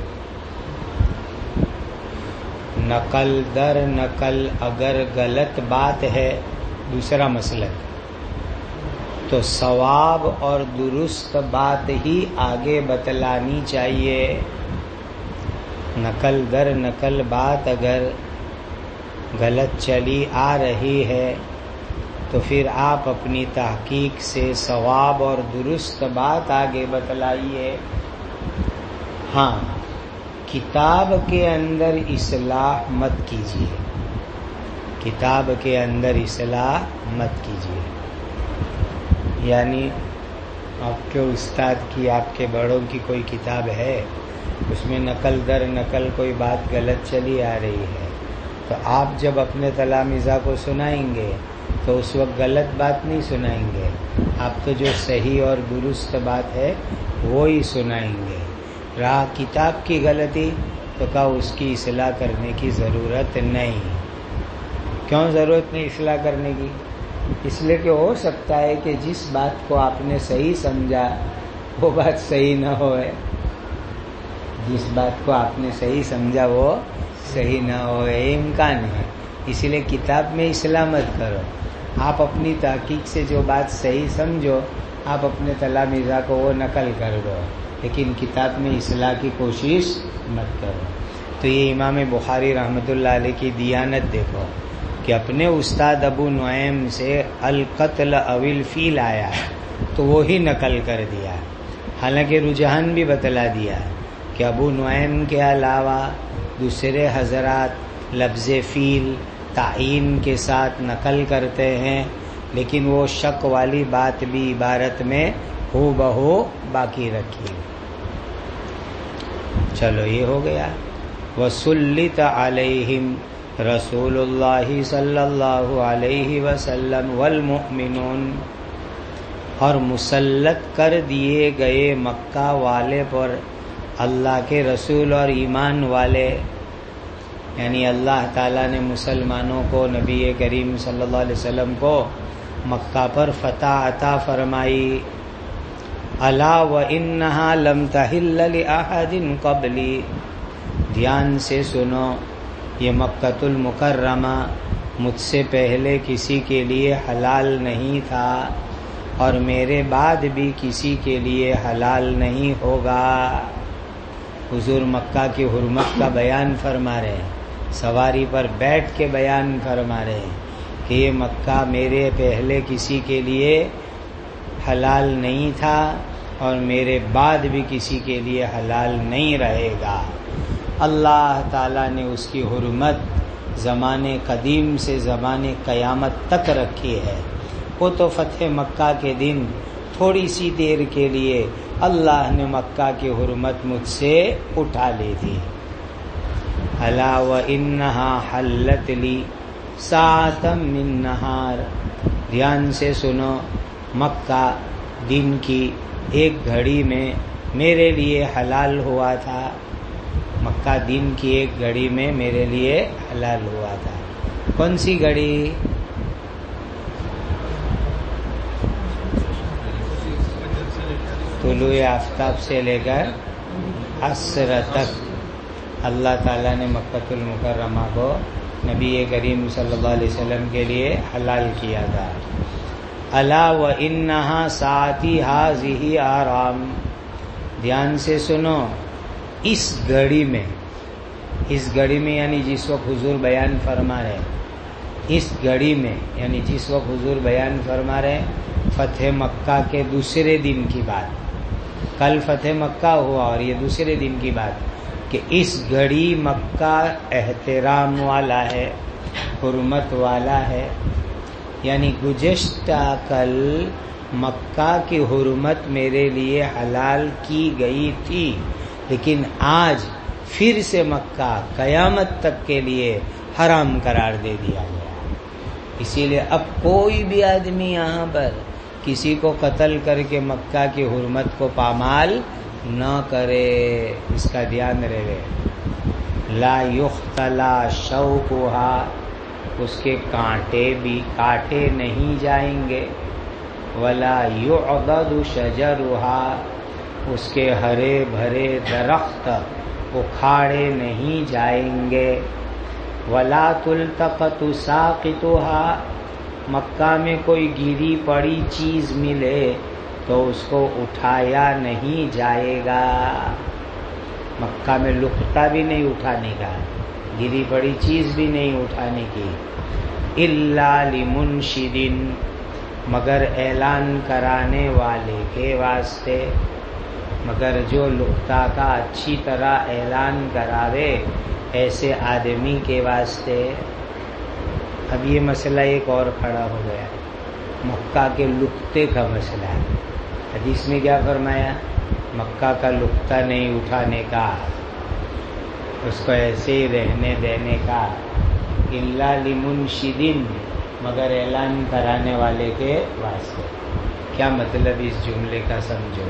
نقل در نقل اگر غلط بات ہے، دوسرا مسلک، تو صواب اور درست بات ہی آگے بتلانی چاہیے. نقل در نقل بات اگر غلط چلی آ رہی ہے تو پھر آپ اپنی تحقیق سے صواب اور درست بات آگے بتلائیے. ہاں، کتاب کے اندر اصلاح مت کیجیے، کتاب کے اندر اصلاح مت کیجیے. یعنی آپ کے استاد کی، آپ کے بڑوں کی کوئی کتاب ہے، اس میں نقل در نقل کوئی بات غلط چلی آ رہی ہے، تو آپ جب اپنے تلامذہ کو سنائیں گے تو اس وقت غلط بات نہیں سنائیں گے، آپ تو جو صحیح اور درست بات ہے وہی سنائیں گے. رہا کتاب کی غلطی تو کہا اس کی اصلاح کرنے کی ضرورت نہیں. کیوں ضرورت نہیں اصلاح کرنے کی؟ اس لیے کہ ہو سکتا ہے کہ جس بات کو آپ نے صحیح سمجھا وہ بات صحیح نہ ہوئے، جس بات کو آپ نے صحیح سمجھا وہ صحیح نہ ہوئے، امکان ہے. اسی لیے کتاب میں اصلاح مت کرو، آپ اپنی تحقیق سے جو بات صحیح سمجھو آپ اپنے تلامذہ کو وہ نقل کر دو، لیکن کتاب میں اصلاح کی کوشش مت کرو. تو یہ امام بخاری رحمۃ اللہ علیہ کی دیانت دیکھو کہ اپنے استاد ابو نعیم سے القتل اویل فیل آیا تو وہی نقل کر دیا، حالانکہ رجحان بھی بتلا دیا کہ ابو نعیم کے علاوہ دوسرے حضرات لفظ فیل تعین کے ساتھ نقل کرتے ہیں، لیکن وہ شک والی بات بھی عبارت میں ہو بہو باقی رکھی. چلو یہ ہو گیا. وَسُلِّطَ عَلَيْهِمْ رسول اللہ صلی اللہ علیہ وسلم والمؤمنون، اور مسلط کر دیے گئے مکہ والے پر اللہ کے رسول اور ایمان والے. یعنی اللہ تعالیٰ نے مسلمانوں کو، نبی کریم صلی اللہ علیہ وسلم کو مکہ پر فتح عطا فرمائی. الا وانہا لم تحل لاحد قبلی، دھیان سے سنو، یہ مکۃ المکرمہ مجھ سے پہلے کسی کے لیے حلال نہیں تھا اور میرے بعد بھی کسی کے لیے حلال نہیں ہوگا. حضور مکہ کی حرمت کا بیان فرما رہے ہیں، سواری پر بیٹھ کے بیان فرما رہے ہیں کہ یہ مکہ میرے پہلے کسی کے لیے حلال نہیں تھا اور میرے بعد بھی کسی کے لیے حلال نہیں رہے گا. اللہ تعالیٰ نے اس کی حرمت زمانے قدیم سے زمانے قیامت تک رکھی ہے. وہ تو فتح مکہ کے دن تھوڑی سی دیر کے لیے اللہ نے مکہ کی حرمت مجھ سے اٹھا لی تھی. الا وانہا حلت لی ساعۃ من نہار، دھیان سے سنو، مکہ دن کی ایک گھڑی میں میرے لیے حلال ہوا تھا. مکہ دن کی ایک گھڑی میں میرے لیے حلال ہوا تھا. کون سی گھڑی؟ طلوع آفتاب سے لے کر عصر تک اللہ تعالیٰ نے مکۃ المکرمہ کو نبی کریم صلی اللہ علیہ وسلم کے لیے حلال کیا تھا. الا وانہا ساعتی ھذہ آرام، دھیان سے سنو، اس گھڑی میں، اس گھڑی میں یعنی جس وقت حضور بیان فرما رہے ہیں، اس گھڑی میں یعنی جس وقت حضور بیان فرما رہے ہیں فتح مکہ کے دوسرے دن کی بات. کل فتح مکہ ہوا اور یہ دوسرے دن کی بات کہ اس گھڑی مکہ احترام والا ہے، حرمت والا ہے. یعنی گزشتہ کل مکہ کی حرمت میرے لیے حلال کی گئی تھی، لیکن آج پھر سے مکہ قیامت تک کے لیے حرام قرار دے دیا گیا۔ اسی لیے اب کوئی بھی آدمی یہاں پر کسی کو قتل کر کے مکہ کی حرمت کو پامال نہ کرے، اس کا دھیان رہے۔ لا یختلا شوکھا، اس کے کانٹے بھی کاٹے نہیں جائیں گے، ولا یعضد شجرھا، اس کے ہرے بھرے درخت اکھاڑے نہیں جائیں گے، ولا تلتقط ساقطھا، مکہ میں کوئی گری پڑی چیز ملے تو اس کو اٹھایا نہیں جائے گا۔ مکہ میں لقطہ بھی نہیں اٹھانے کا، گری پڑی چیز بھی نہیں اٹھانے کی۔ الا لمنشد، مگر اعلان کرانے والے کے واسطے، مگر جو لقطہ کا اچھی طرح اعلان کراوے ایسے آدمی کے واسطے۔ اب یہ مسئلہ ایک اور کھڑا ہو گیا، مکہ کے لقطے کا مسئلہ ہے۔ حدیث میں کیا فرمایا؟ مکہ کا لقطہ نہیں اٹھانے کا، اس کو ایسے ہی رہنے دینے کا۔ الا لمنشد، مگر اعلان کرانے والے کے واسطے۔ کیا مطلب اس جملے کا سمجھو۔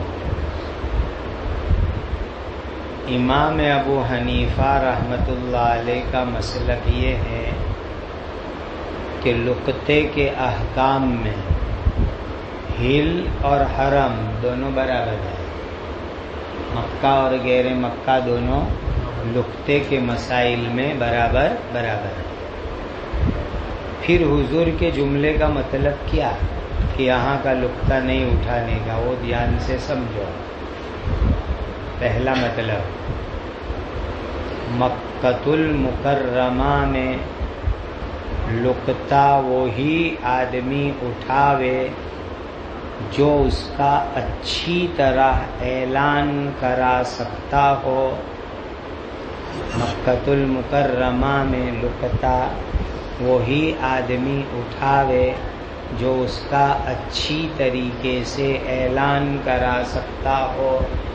امام ابو حنیفہ رحمۃ اللہ علیہ کا مسلک یہ ہے کہ لقطے کے احکام میں ہل اور حرم دونوں برابر ہیں، مکہ اور غیر مکہ دونوں لقطے کے مسائل میں برابر برابر ہیں۔ پھر حضور کے جملے کا مطلب کیا کہ یہاں کا لقطہ نہیں اٹھانے کا، وہ دھیان سے سمجھو۔ پہلا مطلب، مکۃ المکرمہ میں لقطہ وہی آدمی اٹھاوے جو اس کا اچھی طرح اعلان کرا سکتا ہو۔ مکۃ المکرمہ میں لقطہ وہی آدمی اٹھاوے جو اس کا اچھی طریقے سے اعلان کرا سکتا ہو،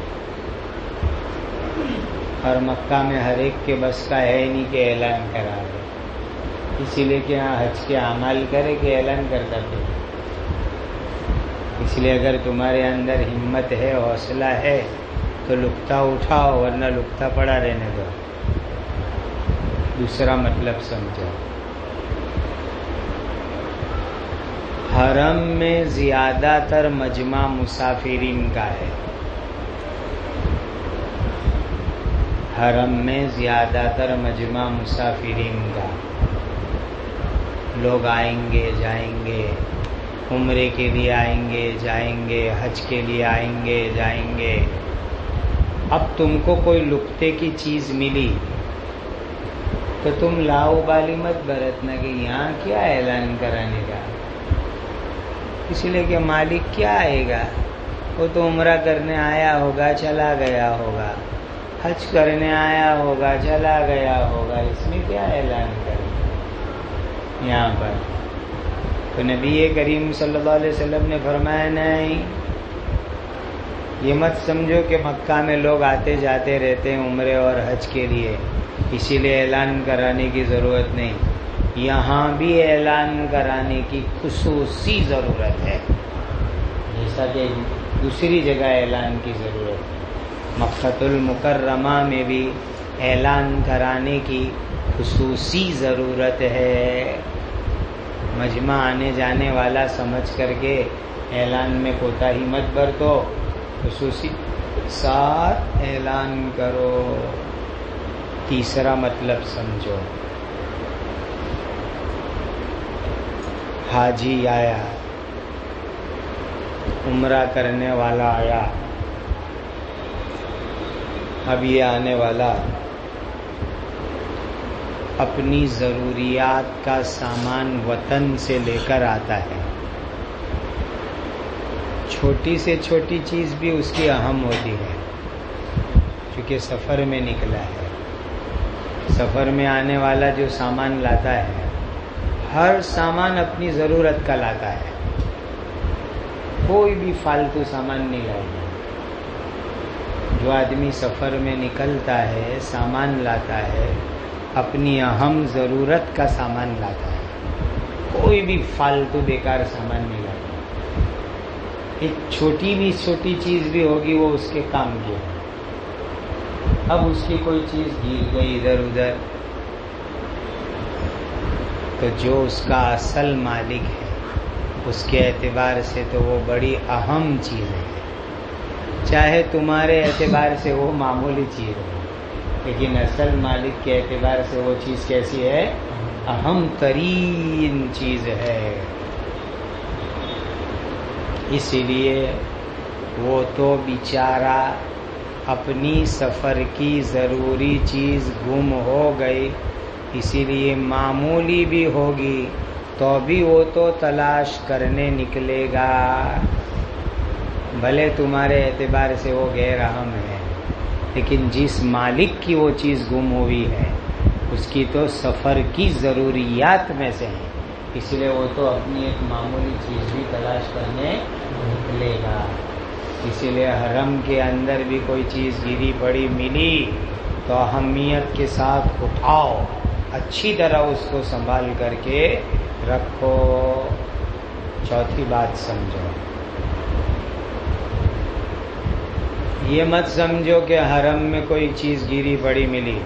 اور مکہ میں ہر ایک کے بس کا ہے نہیں کہ اعلان کرا دے، اسی لیے کہ یہاں حج کے اعمال کرے کہ اعلان کرتا تھے۔ اس لیے اگر تمہارے اندر ہمت ہے، حوصلہ ہے تو لقطہ اٹھاؤ، ورنہ لقطہ پڑا رہنے دو۔ دوسرا مطلب سمجھو، حرم میں زیادہ تر مجمع مسافرین کا ہے، حرم میں زیادہ تر مجمع مسافرین کا، لوگ آئیں گے جائیں گے، عمرے کے لیے آئیں گے جائیں گے، حج کے لیے آئیں گے جائیں گے۔ اب تم کو کوئی لقطے کی چیز ملی تو تم لاؤبالی مت برتنا کہ یہاں کیا اعلان کرانے کا، اس لیے کہ مالک کیا آئے گا، وہ تو عمرہ کرنے آیا ہوگا چلا گیا ہوگا، حج کرنے آیا ہوگا چلا گیا ہوگا، اس میں کیا اعلان کریں یہاں پر۔ تو نبی کریم صلی اللہ علیہ وسلم نے فرمایا نہیں، یہ مت سمجھو کہ مکہ میں لوگ آتے جاتے رہتے ہیں عمرے اور حج کے لیے، اسی لیے اعلان کرانے کی ضرورت نہیں، یہاں بھی اعلان کرانے کی خصوصی ضرورت ہے، جیسا کہ دوسری جگہ اعلان کی ضرورت ہے۔ مکۃ المکرمہ میں بھی اعلان کرانے کی خصوصی ضرورت ہے۔ مجمع آنے جانے والا سمجھ کر کے اعلان میں کوتاہی مت برتو، خصوصی ساتھ اعلان کرو۔ تیسرا مطلب سمجھو، حاجی آیا، عمرہ کرنے والا آیا، اب یہ آنے والا اپنی ضروریات کا سامان وطن سے لے کر آتا ہے، چھوٹی سے چھوٹی چیز بھی اس کی اہم ہوتی ہے، کیونکہ سفر میں نکلا ہے۔ سفر میں آنے والا جو سامان لاتا ہے، ہر سامان اپنی ضرورت کا لاتا ہے، کوئی بھی فالتو سامان نہیں لائے گا۔ جو آدمی سفر میں نکلتا ہے سامان لاتا ہے، اپنی اہم ضرورت کا سامان لاتا ہے، کوئی بھی فالتو بیکار سامان نہیں لاتا۔ ایک چھوٹی بھی چھوٹی چیز بھی ہوگی وہ اس کے کام کی ہے۔ اب اس کی کوئی چیز گر گئی ادھر ادھر تو جو اس کا اصل مالک ہے اس کے اعتبار سے تو وہ بڑی اہم چیز ہے، چاہے تمہارے اعتبار سے وہ معمولی چیز ہے، لیکن اصل مالک کے اعتبار سے وہ چیز کیسی ہے؟ اہم ترین چیز ہے۔ اسی لیے وہ تو بیچارہ اپنی سفر کی ضروری چیز گم ہو گئی، اسی لیے معمولی بھی ہوگی تو بھی وہ تو تلاش کرنے نکلے گا، بھلے تمہارے اعتبار سے وہ غیر اہم ہے، لیکن جس مالک کی وہ چیز گم ہوئی ہے اس کی تو سفر کی ضروریات میں سے ہے، اس لیے وہ تو اپنی ایک معمولی چیز بھی تلاش کرنے نکلے گا۔ اسی لیے حرم کے اندر بھی کوئی چیز گری پڑی ملی تو اہمیت کے ساتھ اٹھاؤ، اچھی طرح اس کو سنبھال کر کے رکھو۔ چوتھی بات سمجھو، یہ مت سمجھو کہ حرم میں کوئی چیز گری پڑی ملی،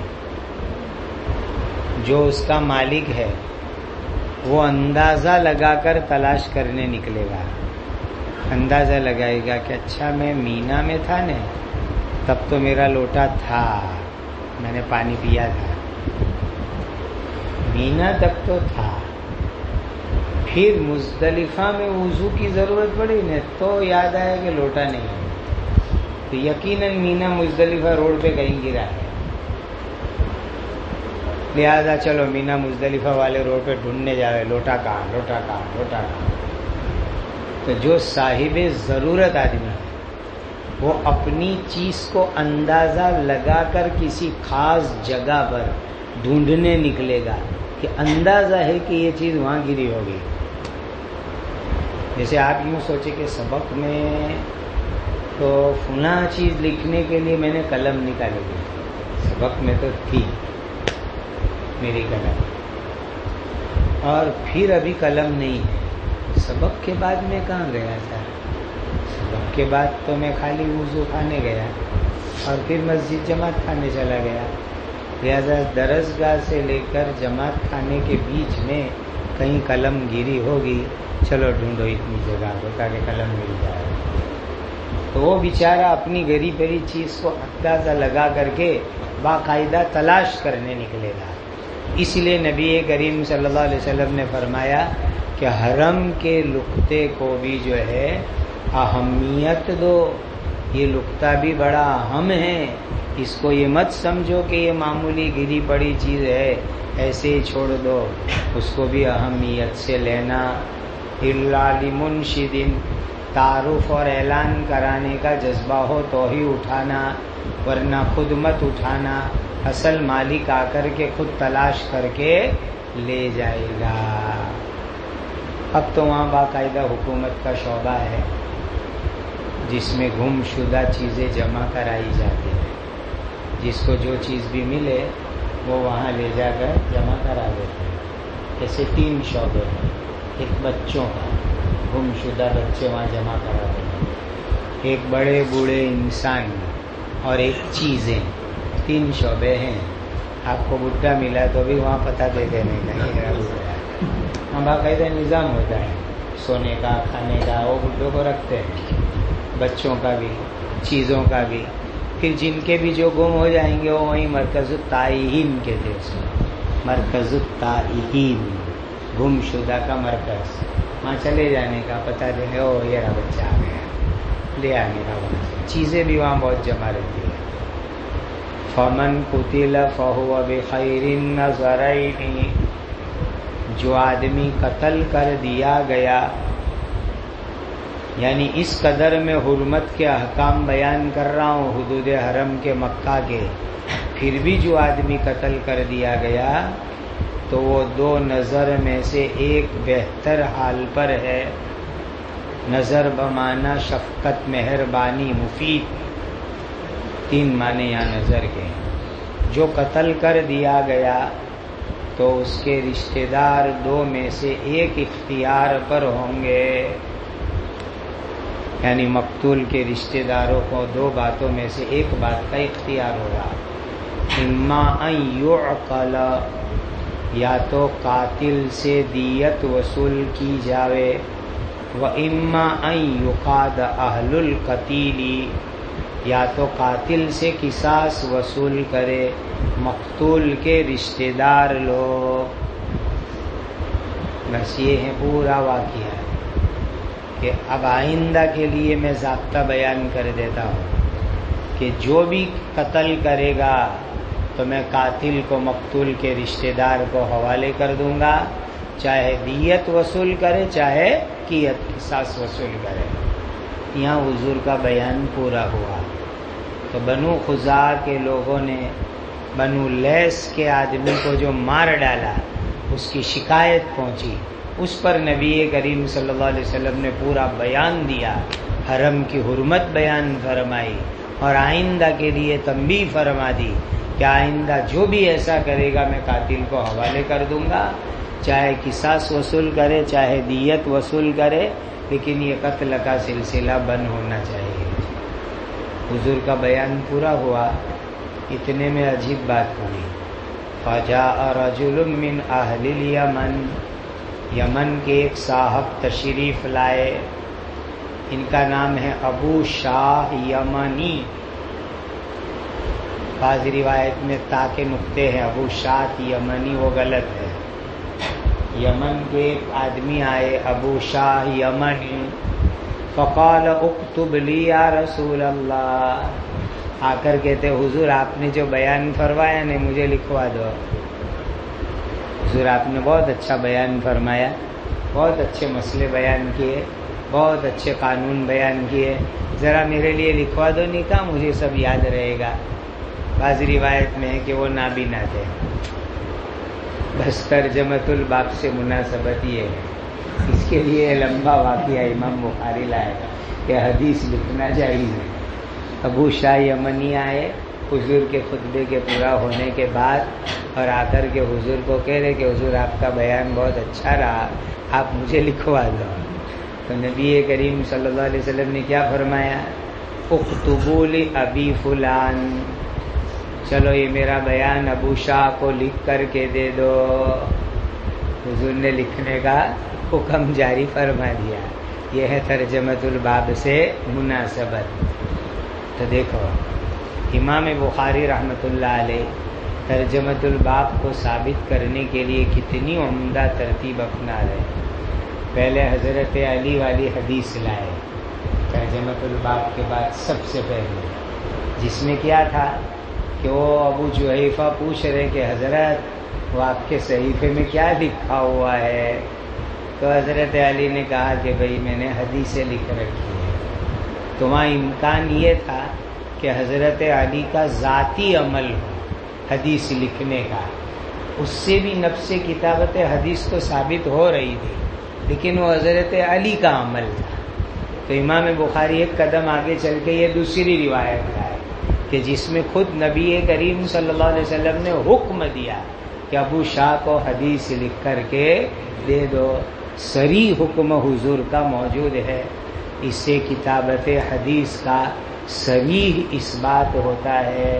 جو اس کا مالک ہے وہ اندازہ لگا کر تلاش کرنے نکلے گا، اندازہ لگائے گا کہ اچھا میں مینا میں تھا نا، تب تو میرا لوٹا تھا، میں نے پانی پیا تھا، مینا تک تو تھا، پھر مزدلفہ میں وضو کی ضرورت پڑی نا تو یاد آیا کہ لوٹا نہیں ہے، تو یقیناً مینا مزدلفہ روڈ پہ کہیں گرا ہے، لہذا چلو مینا مزدلفہ والے روڈ پہ ڈھونڈنے جا رہے، لوٹا کہاں لوٹا کہاں لوٹا کہاں۔ تو جو صاحب ضرورت آدمی ہے وہ اپنی چیز کو اندازہ لگا کر کسی خاص جگہ پر ڈھونڈنے نکلے گا کہ اندازہ ہے کہ یہ چیز وہاں گری ہوگی۔ جیسے آپ یوں سوچے کہ سبق میں تو فلاں چیز لکھنے کے لیے میں نے قلم نکالی تھی، سبق میں تو تھی میری قلم، اور پھر ابھی قلم نہیں ہے، سبق کے بعد میں کہاں گیا تھا؟ سبق کے بعد تو میں خالی وضو کھانے گیا اور پھر مسجد جماعت کھانے چلا گیا، لہذا درسگاہ سے لے کر جماعت کھانے کے بیچ میں کہیں قلم گری ہوگی، چلو ڈھونڈو اتنی جگہ کو تاکہ قلم مل جائے۔ تو وہ بیچارہ اپنی گری پری چیز کو اندازہ لگا کر کے باقاعدہ تلاش کرنے نکلے گا۔ اس لیے نبی کریم صلی اللہ علیہ وسلم نے فرمایا کہ حرم کے لقطے کو بھی جو ہے اہمیت دو، یہ لقطہ بھی بڑا اہم ہے، اس کو یہ مت سمجھو کہ یہ معمولی گری پڑی چیز ہے ایسے ہی چھوڑ دو، اس کو بھی اہمیت سے لینا۔ الا لمنشد، تعارف اور اعلان کرانے کا جذبہ ہو تو ہی اٹھانا، ورنہ خود مت اٹھانا، اصل مالک آ کر کے خود تلاش کر کے لے جائے گا۔ اب تو وہاں باقاعدہ حکومت کا شعبہ ہے جس میں گم شدہ چیزیں جمع کرائی جاتی ہیں، جس کو جو چیز بھی ملے وہ وہاں لے جا کر جمع کرا دیتے ہیں۔ ایسے تین شعبے ہیں، ایک بچوں کا، گم شدہ بچے وہاں جمع کرا دیتے ہیں، ایک بڑے بوڑھے انسان اور ایک چیزیں، تین شعبے ہیں۔ آپ کو بڈھا ملا تو بھی وہاں پتہ دے دینے کا، یہ میرا بڈھا ہے، وہاں باقاعدہ نظام ہوتا ہے سونے کا کھانے کا، وہ بڈھوں کو رکھتے ہیں، بچوں کا بھی چیزوں کا بھی۔ پھر جن کے بھی جو گم ہو جائیں گے وہ وہیں مرکز التائہین کے تھے، اس میں مرکز التائہین، گم شدہ کا مرکز، وہاں چلے جانے کا، پتہ دینے، او یہ رہا بچہ آ گیا، لے آنے کا وہاں سے۔ چیزیں بھی وہاں بہت جمع رہتی ہے۔ فمن قتل فہو بخیر النظرین، جو آدمی قتل کر دیا گیا، یعنی اس قدر میں حرمت کے احکام بیان کر رہا ہوں حدود حرم کے مکہ کے، پھر بھی جو آدمی قتل کر دیا گیا تو وہ دو نظر میں سے ایک بہتر حال پر ہے. نظر بمانا شفقت، مہربانی، مفید، تین معنی یہاں نظر کے ہیں. جو قتل کر دیا گیا تو اس کے رشتہ دار دو میں سے ایک اختیار پر ہوں گے، یعنی مقتول کے رشتہ داروں کو دو باتوں میں سے ایک بات کا اختیار ہوگا. اما ان یعقل، یا تو قاتل سے دیت وصول کی جاوے، و اما ان یقاد اہل القتیل، یا تو قاتل سے قصاص وصول کرے مقتول کے رشتہ دار لوگ. بس یہ ہے پورا واقعہ کہ اب آئندہ کے لیے میں ضابطہ بیان کر دیتا ہوں کہ جو بھی قتل کرے گا تو میں قاتل کو مقتول کے رشتہ دار کو حوالے کر دوں گا، چاہے دیت وصول کرے چاہے کیت قصاص وصول کرے. یہاں حضور کا بیان پورا ہوا. تو بنو خزاعہ کے لوگوں نے بنو لیس کے آدمی کو جو مار ڈالا اس کی شکایت پہنچی، اس پر نبی کریم صلی اللہ علیہ وسلم نے پورا بیان دیا، حرم کی حرمت بیان فرمائی اور آئندہ کے لیے تنبیہ فرما دی کہ آئندہ جو بھی ایسا کرے گا میں قاتل کو حوالے کر دوں گا، چاہے قصاص وصول کرے چاہے دیت وصول کرے، لیکن یہ قتل کا سلسلہ بند ہونا چاہیے. حضور کا بیان پورا ہوا. اتنے میں عجیب بات ہوئی. فجاء رجل من اہل الیمن، یمن کے ایک صاحب تشریف لائے. ان کا نام ہے ابو شاہ یمنی. بعض روایت میں تا کے نقطے ہیں، ابو شاہ یمنی، وہ غلط ہے. یمن کے ایک آدمی آئے ابو شاہ یمنی. فقال اکتب لی یا رسول اللہ، آ کر کہتے حضور آپ نے جو بیان فرمایا نہیں مجھے لکھوا دو. حضور آپ نے بہت اچھا بیان فرمایا، بہت اچھے مسئلے بیان کیے، بہت اچھے قانون بیان کیے، ذرا میرے لیے لکھوا دو. نہیں کہا مجھے سب یاد رہے گا. بعض روایت میں ہے کہ وہ نابینا تھے. بس ترجمۃ الباب سے مناسبت یہ ہے. اس کے لیے لمبا واقعہ امام بخاری لائے کہ حدیث لکھنا چاہیے. ابو شاہ یمنی آئے حضور کے خطبے کے پورا ہونے کے بعد اور آ کر کے حضور کو کہہ رہے کہ حضور آپ کا بیان بہت اچھا رہا، آپ مجھے لکھوا دو. تو نبی کریم صلی اللہ علیہ وسلم نے کیا فرمایا؟ اکتبوا لابی فلان، چلو یہ میرا بیان ابو شاہ کو لکھ کر کے دے دو. حضور نے لکھنے کا حکم جاری فرما دیا. یہ ہے ترجمۃ الباب سے مناسبت. تو دیکھو امام بخاری رحمۃ اللہ علیہ ترجمۃ الباب کو ثابت کرنے کے لیے کتنی عمدہ ترتیب اپنا رہے. پہلے حضرت علی والی حدیث لائے ترجمۃ الباب کے بعد سب سے پہلے، جس میں کیا تھا کہ وہ ابو جحیفہ پوچھ رہے کہ حضرت وہ آپ کے صحیفے میں کیا لکھا ہوا ہے؟ تو حضرت علی نے کہا کہ بھئی میں نے حدیثیں لکھ رکھی ہیں. تو وہاں امکان یہ تھا کہ حضرت علی کا ذاتی عمل ہو حدیث لکھنے کا، اس سے بھی نفس کتابت حدیث تو ثابت ہو رہی تھی، لیکن وہ حضرت علی کا عمل تھا. تو امام بخاری ایک قدم آگے چل کے یہ دوسری روایت ہے کہ جس میں خود نبی کریم صلی اللہ علیہ وسلم نے حکم دیا کہ ابو شاہ کو حدیث لکھ کر کے دے دو. صریح حکم حضور کا موجود ہے. اس سے کتابت حدیث کا صریح اس بات ہوتا ہے.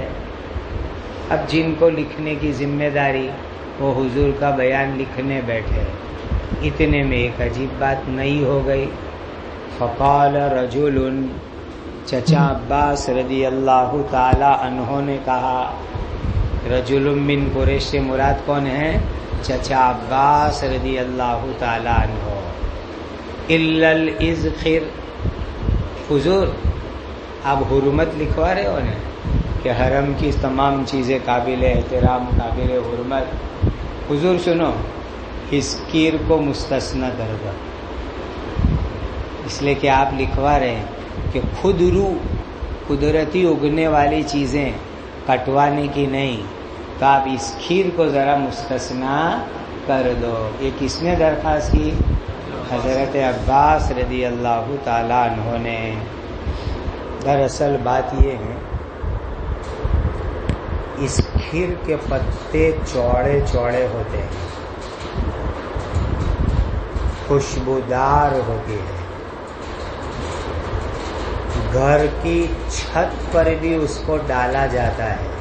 اب جن کو لکھنے کی ذمہ داری وہ حضور کا بیان لکھنے بیٹھے. اتنے میں ایک عجیب بات نئی ہو گئی. فقال رجل، چچا عباس رضی اللہ تعالی عنہ نے کہا، رجل من قریش سے مراد کون ہے؟ چچا عباس رضی اللہ تعالی عنہ. الا الاذخر، حضور آپ حرمت لکھوا رہے ہو نا کہ حرم کی تمام چیزیں قابل احترام قابل حرمت. حضور سنو، اس کیر کو مستثنی کر دو، اس لیے کہ آپ لکھوا رہے ہیں کہ خود رو قدرتی اگنے والی چیزیں کٹوانے کی نہیں، تو آپ اس کھیر کو ذرا مستثنا کر دو. یہ کس نے درخواست کی؟ حضرت عباس رضی اللہ تعالیٰ عنہ نے. دراصل بات یہ ہے اس کھیر کے پتے چوڑے چوڑے ہوتے ہیں، خوشبودار ہوتی ہے، گھر کی چھت پر بھی اس کو ڈالا جاتا ہے،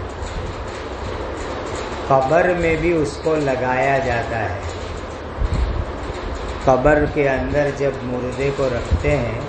قبر میں بھی اس کو لگایا جاتا ہے. قبر کے اندر جب مردے کو رکھتے ہیں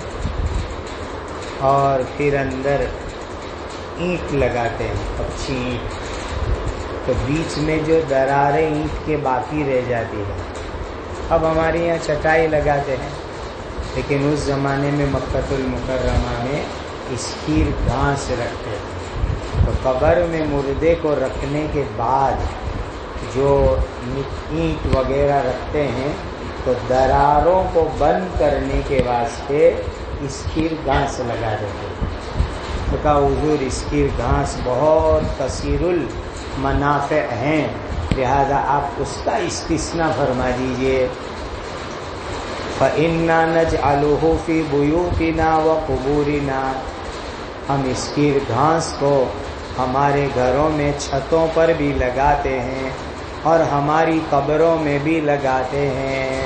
اور پھر اندر اینٹ لگاتے ہیں، اچھی اینٹ، تو بیچ میں جو دراریں اینٹ کے باقی رہ جاتی ہے. اب ہمارے یہاں چٹائی لگاتے ہیں، لیکن اس زمانے میں مکہ المکرمہ میں اسکیر گھاس رکھتے ہیں. تو قبر میں مردے کو رکھنے کے بعد جو اینٹ وغیرہ رکھتے ہیں تو دراروں کو بند کرنے کے واسطے اسکیر گھاس لگا دیتے ہیں. تو کہا حضور اسکیر گھاس بہت کثیر المنافع ہیں، لہذا آپ اس کا استثناء فرما دیجئے. فَإِنَّا نَجْعَلُهُ فِي بُيُوتِنَا وَقُبُورِنَا، ہم اسکیر گھاس کو ہمارے گھروں میں چھتوں پر بھی لگاتے ہیں اور ہماری قبروں میں بھی لگاتے ہیں.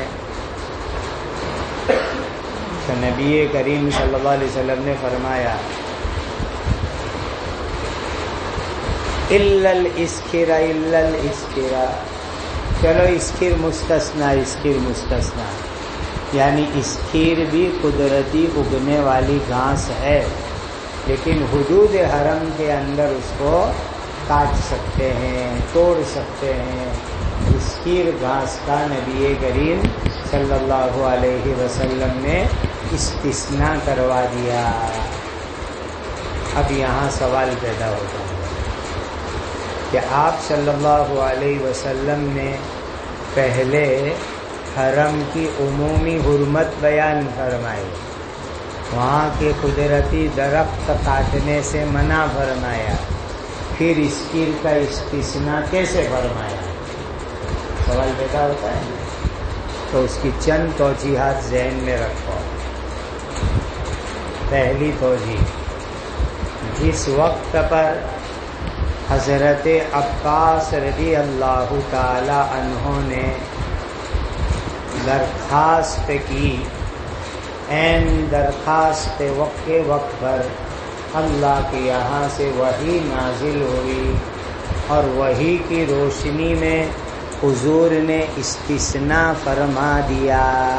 تو نبی کریم صلی اللہ علیہ وسلم نے فرمایا الا الاسکر الا الاسکر، چلو اسکر مستثنا، اسکر مستثنا، یعنی اسکر بھی قدرتی اگنے والی گھاس ہے، لیکن حدود حرم کے اندر اس کو کاٹ سکتے ہیں، توڑ سکتے ہیں. اسکر گھاس کا نبی کریم صلی اللہ علیہ وسلم نے استثناء کروا دیا. اب یہاں سوال پیدا ہوتا ہے کہ آپ صلی اللہ علیہ وسلم نے پہلے حرم کی عمومی حرمت بیان فرمائی، وہاں کے قدرتی درخت کاٹنے سے منع فرمایا، پھر اسکیر کا استثناء کیسے فرمایا؟ سوال پیدا ہوتا ہے. تو اس کی چند توجیحات ذہن میں رکھو. پہلی توجیح، جس وقت پر حضرت عباس رضی اللہ تعالی عنہ نے درخواست کی، این درخواست وقت کے وقت پر اللہ کے یہاں سے وحی نازل ہوئی اور وحی کی روشنی میں حضور نے استثناء فرما دیا.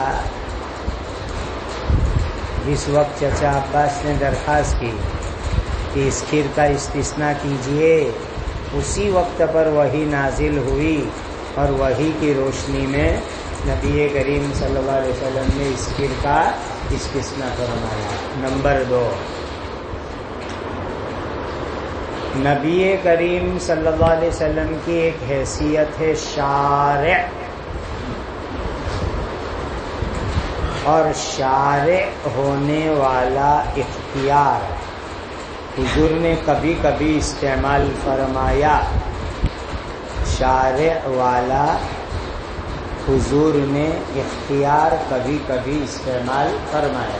جس وقت چچا عباس نے درخواست کی کہ اسکر کا استثناء کیجئے، اسی وقت پر وحی نازل ہوئی اور وحی کی روشنی میں نبی کریم صلی اللہ علیہ وسلم نے اسکر کا استثناء فرمایا. نمبر دو، نبی کریم صلی اللہ علیہ وسلم کی ایک حیثیت ہے شارع، اور شارع ہونے والا اختیار حضور نے کبھی کبھی استعمال فرمایا. شارع والا حضور نے اختیار کبھی کبھی استعمال فرمایا.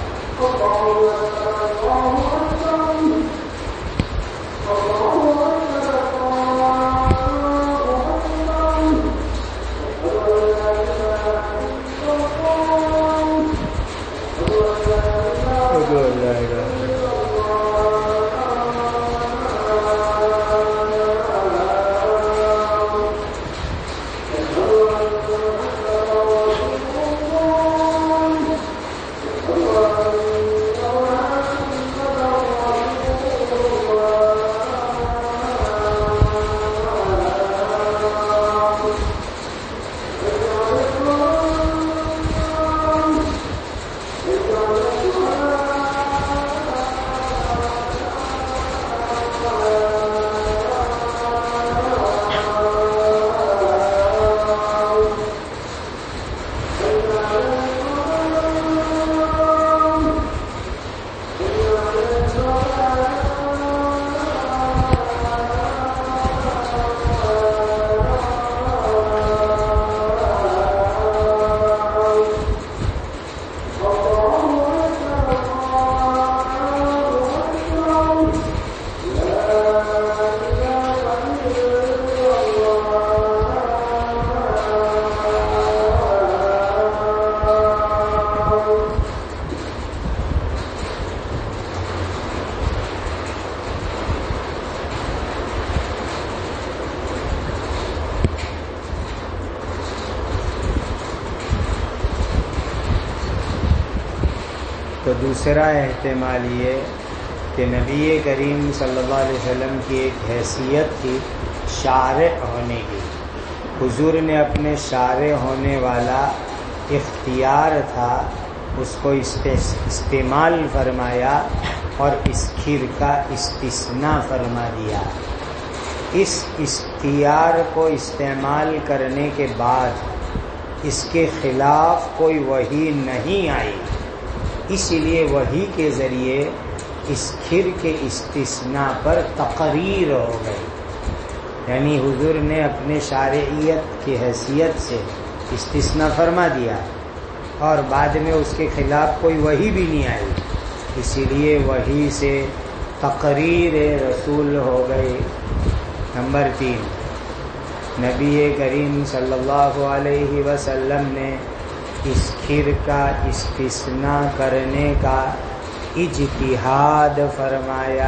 دوسرا احتمال یہ کہ نبی کریم صلی اللہ علیہ وسلم کی ایک حیثیت تھی شارع ہونے کی. حضور نے اپنے شارع ہونے والا اختیار تھا، اس کو استعمال فرمایا اور اس کھیر کا استثناء فرما دیا. اس اختیار کو استعمال کرنے کے بعد اس کے خلاف کوئی وحی نہیں آئی، اس لیے وحی کے ذریعے اس کھیر کے استثناء پر تقریر ہو گئی. یعنی حضور نے اپنے شارعیت کی حیثیت سے استثناء فرما دیا اور بعد میں اس کے خلاف کوئی وحی بھی نہیں آئی، اسی لیے وحی سے تقریر رسول ہو گئی. نمبر تین، نبی کریم صلی اللہ علیہ وسلم نے اس کھیر کا استثناء کرنے کا اجتہاد فرمایا.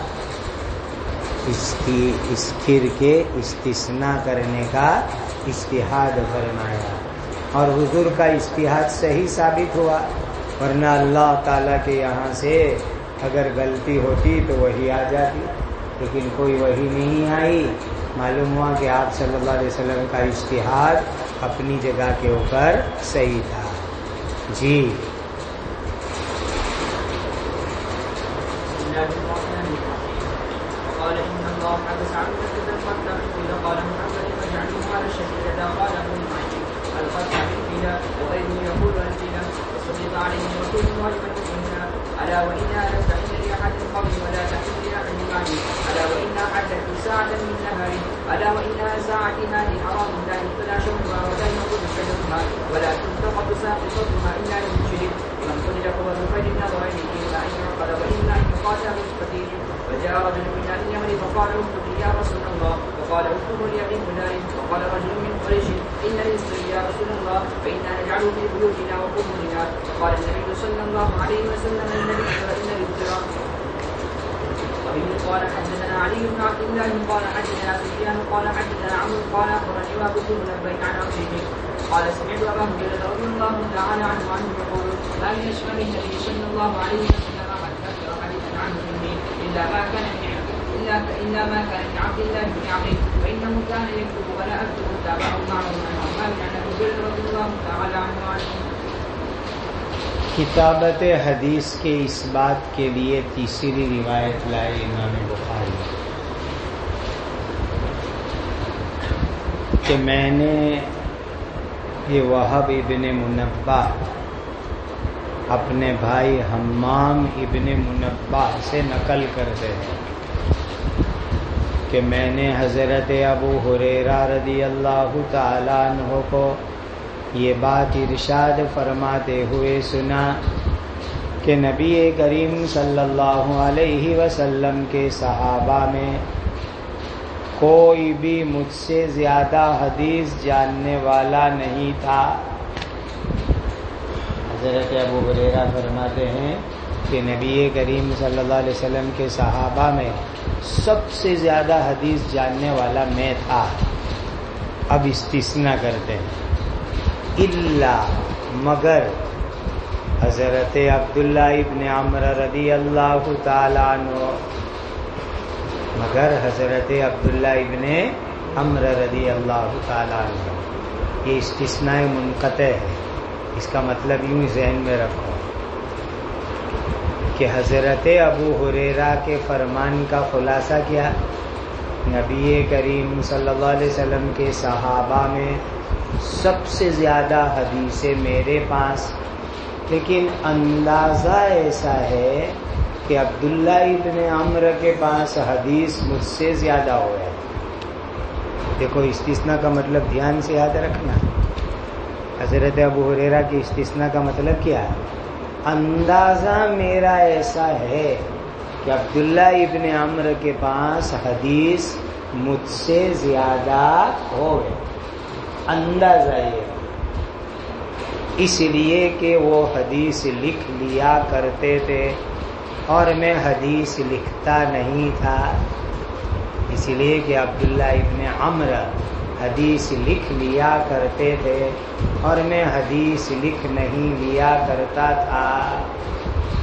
اس کی اس کھیر کے استثناء کرنے کا اجتہاد فرمایا اور حضور کا اجتہاد صحیح ثابت ہوا، ورنہ اللہ تعالیٰ کے یہاں سے اگر غلطی ہوتی تو وحی آ جاتی، لیکن کوئی وحی نہیں آئی. معلوم ہوا کہ آپ صلی اللہ علیہ وسلم کا اجتہاد اپنی جگہ کے اوپر صحیح تھا. جی ألا وإنها لم تحل لأحد قبل ولا تحل لأحد بعدي ألا وإنها حلت ساعة من نهار ألا وإنها ساعة هذه حرام لا يطلع شهرها ولا ينقض شجرها ولا تلتقط ساقطتها إلا للمشرك ومن قتل قبل فجر نظر إليه إلا أن يعقل وإلا أن يقاتل بالقتيل. فجاء رجل من أهل اليمن فقال اكتب لي يا رسول الله فقال اكتب لأبي فلان. وقال رجل من قريش إن للسر يا رسول الله فإنا نجعله في بيوتنا وقبورنا. فقال النبي صلى الله عليه وسلم إن للسر قال حدثنا علي بن عبد الله قال حدثنا سفيان قال حدثنا عمرو قال اخبرني وابو بن لبيك عن عبده قال سمعت ابا هريره رضي الله تعالى عنه عنه يقول ما من اشمل النبي صلى الله عليه وسلم قد ذكر حديثا عنه مني الا ما كان من الا الا ما كان من عبد الله بن عمرو فانه كان يكتب ولا اكتب تابعه معه عن عمار عن ابي هريره رضي الله تعالى عنه عنه. کتابت حدیث کے اس بات کے لیے تیسری روایت لائے امام بخاری کہ میں نے یہ وہب ابن منبہ اپنے بھائی حمام ابن منبہ سے نقل کرتے ہیں کہ میں نے حضرت ابو ہریرہ رضی اللہ تعالیٰ عنہ کو یہ بات ارشاد فرماتے ہوئے سنا کہ نبی کریم صلی اللہ علیہ وسلم کے صحابہ میں کوئی بھی مجھ سے زیادہ حدیث جاننے والا نہیں تھا. حضرت ابو ہریرہ فرماتے ہیں کہ نبی کریم صلی اللہ علیہ وسلم کے صحابہ میں سب سے زیادہ حدیث جاننے والا میں تھا. اب استثناء کرتے ہیں الا مگر حضرت عبداللہ ابن عمرو رضی اللہ تعالیٰ عنہ مگر حضرت عبداللہ ابن عمرو رضی اللہ تعالیٰ عنہ. یہ استثناء منقطع ہے، اس کا مطلب یوں ذہن میں رکھو کہ حضرت ابو ہریرہ کے فرمان کا خلاصہ کیا؟ نبی کریم صلی اللہ علیہ وسلم کے صحابہ میں سب سے زیادہ حدیثیں میرے پاس، لیکن اندازہ ایسا ہے کہ عبداللہ ابن عمرو کے پاس حدیث مجھ سے زیادہ ہو ہے. دیکھو استثناء کا مطلب دھیان سے یاد رکھنا. حضرت ابو ہریرہ کی استثناء کا مطلب کیا ہے؟ اندازہ میرا ایسا ہے کہ عبداللہ ابن عمرو کے پاس حدیث مجھ سے زیادہ ہو ہے. اندازہ یہ اس لیے کہ وہ حدیث لکھ لیا کرتے تھے اور میں حدیث لکھتا نہیں تھا، اس لیے کہ عبداللہ ابن عمرو حدیث لکھ لیا کرتے تھے اور میں حدیث لکھ نہیں لیا کرتا تھا.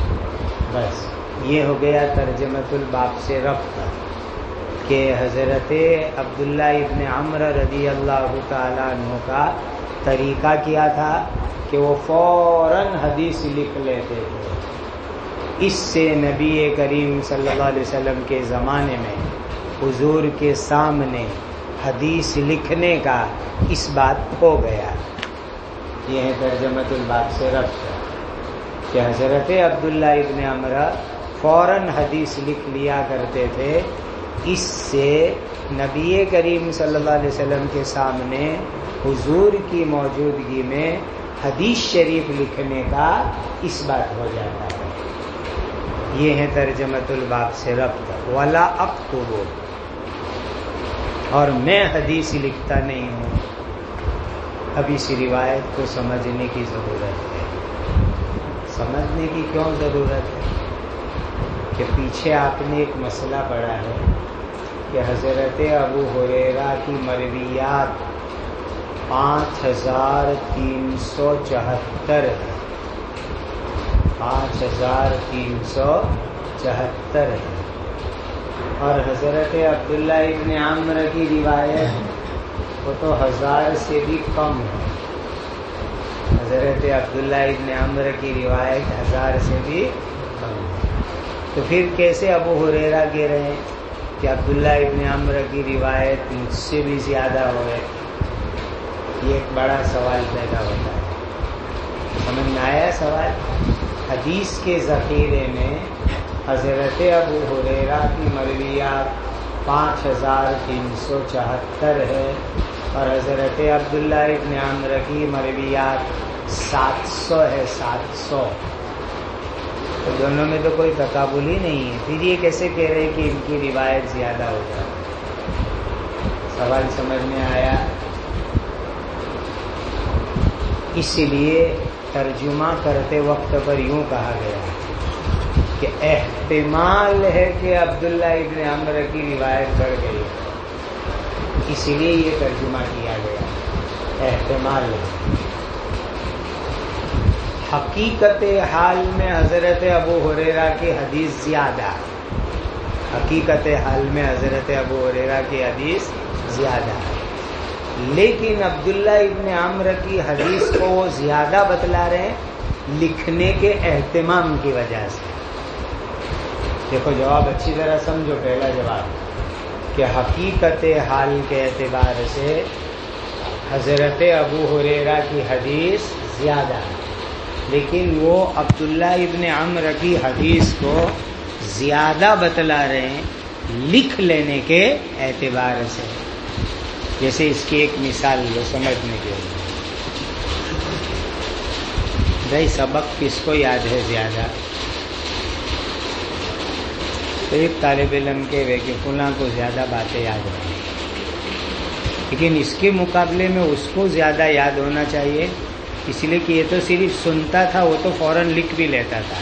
بس یہ ہو گیا ترجمۃ الباب سے ربط کہ حضرت عبداللہ ابن عمرو رضی اللہ تعالیٰ عنہ کا طریقہ کیا تھا کہ وہ فوراً حدیث لکھ لیتے تھے. اس سے نبی کریم صلی اللہ علیہ وسلم کے زمانے میں حضور کے سامنے حدیث لکھنے کا اس بات ہو گیا. یہ ہے ترجمۃ الباب سے ربط کہ حضرت عبداللہ ابن عمرو فوراً حدیث لکھ لیا کرتے تھے. اس سے نبی کریم صلی اللہ علیہ وسلم کے سامنے حضور کی موجودگی میں حدیث شریف لکھنے کا اس بات ہو جاتا ہے. یہ ہے ترجمۃ الباب سے ربط. ولا اکتب، اور میں حدیث لکھتا نہیں ہوں. اب اس روایت کو سمجھنے کی ضرورت ہے. سمجھنے کی کیوں ضرورت ہے؟ کہ پیچھے آپ نے ایک مسئلہ پڑھا ہے کہ حضرت ابو ہریرہ کی مرویات پانچ ہزار تین سو چوہتر ہے. پانچ ہزار تین سو چوہتر ہے. اور حضرت عبداللہ ابن عمرو کی روایت وہ تو ہزار سے بھی کم ہے. حضرت عبداللہ ابن عمرو کی روایت ہزار سے بھی کم ہے. تو پھر کیسے ابو ہریرہ کہہ رہے ہیں کہ عبداللہ ابن عمرو کی روایت مجھ سے بھی زیادہ ہوئے؟ یہ ایک بڑا سوال پیدا ہوتا ہے. سمجھ میں آیا سوال؟ حدیث کے ذخیرے میں حضرت ابو ہریرہ کی مرویات پانچ ہزار تین سو چوہتر ہے اور حضرت عبداللہ ابن عمرو کی مرویات سات سو ہے. سات سو تو دونوں میں تو کوئی تقابل ہی نہیں ہے. پھر یہ کیسے کہہ رہے کہ ان کی روایت زیادہ ہو جائے؟ سوال سمجھ میں آیا؟ اس لیے ترجمہ کرتے وقت پر یوں کہا گیا کہ احتمال ہے کہ عبداللہ ابن عمرو کی روایت بڑھ گئی، اس لیے یہ ترجمہ کیا گیا. احتمال ہے. حقیقت حال میں حضرت ابو ہریرہ کی حدیث زیادہ حقیقت حال میں حضرت ابو ہریرہ کی حدیث زیادہ ہے. لیکن عبداللہ ابن عمرو کی حدیث کو وہ زیادہ بتلا رہے ہیں لکھنے کے اہتمام کی وجہ سے. دیکھو جواب اچھی طرح سمجھو. پہلا جواب کہ حقیقت حال کے اعتبار سے حضرت ابو ہریرہ کی حدیث زیادہ ہے، لیکن وہ عبداللہ ابن عمرو کی حدیث کو زیادہ بتلا رہے ہیں لکھ لینے کے اعتبار سے. جیسے اس کی ایک مثال لو سمجھنے کے لیے. بھائی سبق کس کو یاد ہے زیادہ؟ تو ایک طالب علم کے وہ کہ فلاں کو زیادہ باتیں یاد ہیں، لیکن اس کے مقابلے میں اس کو زیادہ یاد ہونا چاہیے، اس لیے کہ یہ تو صرف سنتا تھا، وہ تو فوراً لکھ بھی لیتا تھا.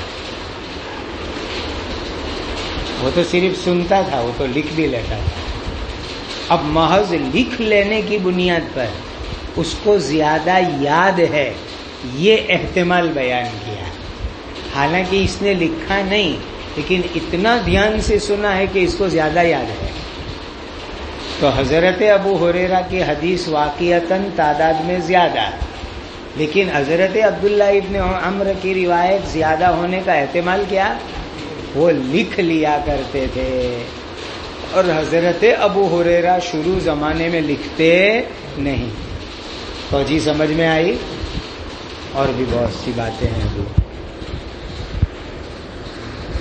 وہ تو صرف سنتا تھا، وہ تو لکھ بھی لیتا تھا. اب محض لکھ لینے کی بنیاد پر اس کو زیادہ یاد ہے، یہ احتمال بیان کیا. حالانکہ اس نے لکھا نہیں، لیکن اتنا دھیان سے سنا ہے کہ اس کو زیادہ یاد ہے. تو حضرت ابو ہریرہ کی حدیث واقعتاً تعداد میں زیادہ، لیکن حضرت عبداللہ ابن عمرو کی روایت زیادہ ہونے کا احتمال کیا؟ وہ لکھ لیا کرتے تھے. اور حضرت ابو ہریرہ شروع زمانے میں لکھتے نہیں. تو جی سمجھ میں آئی؟ اور بھی بہت سی باتیں ہیں ابھی.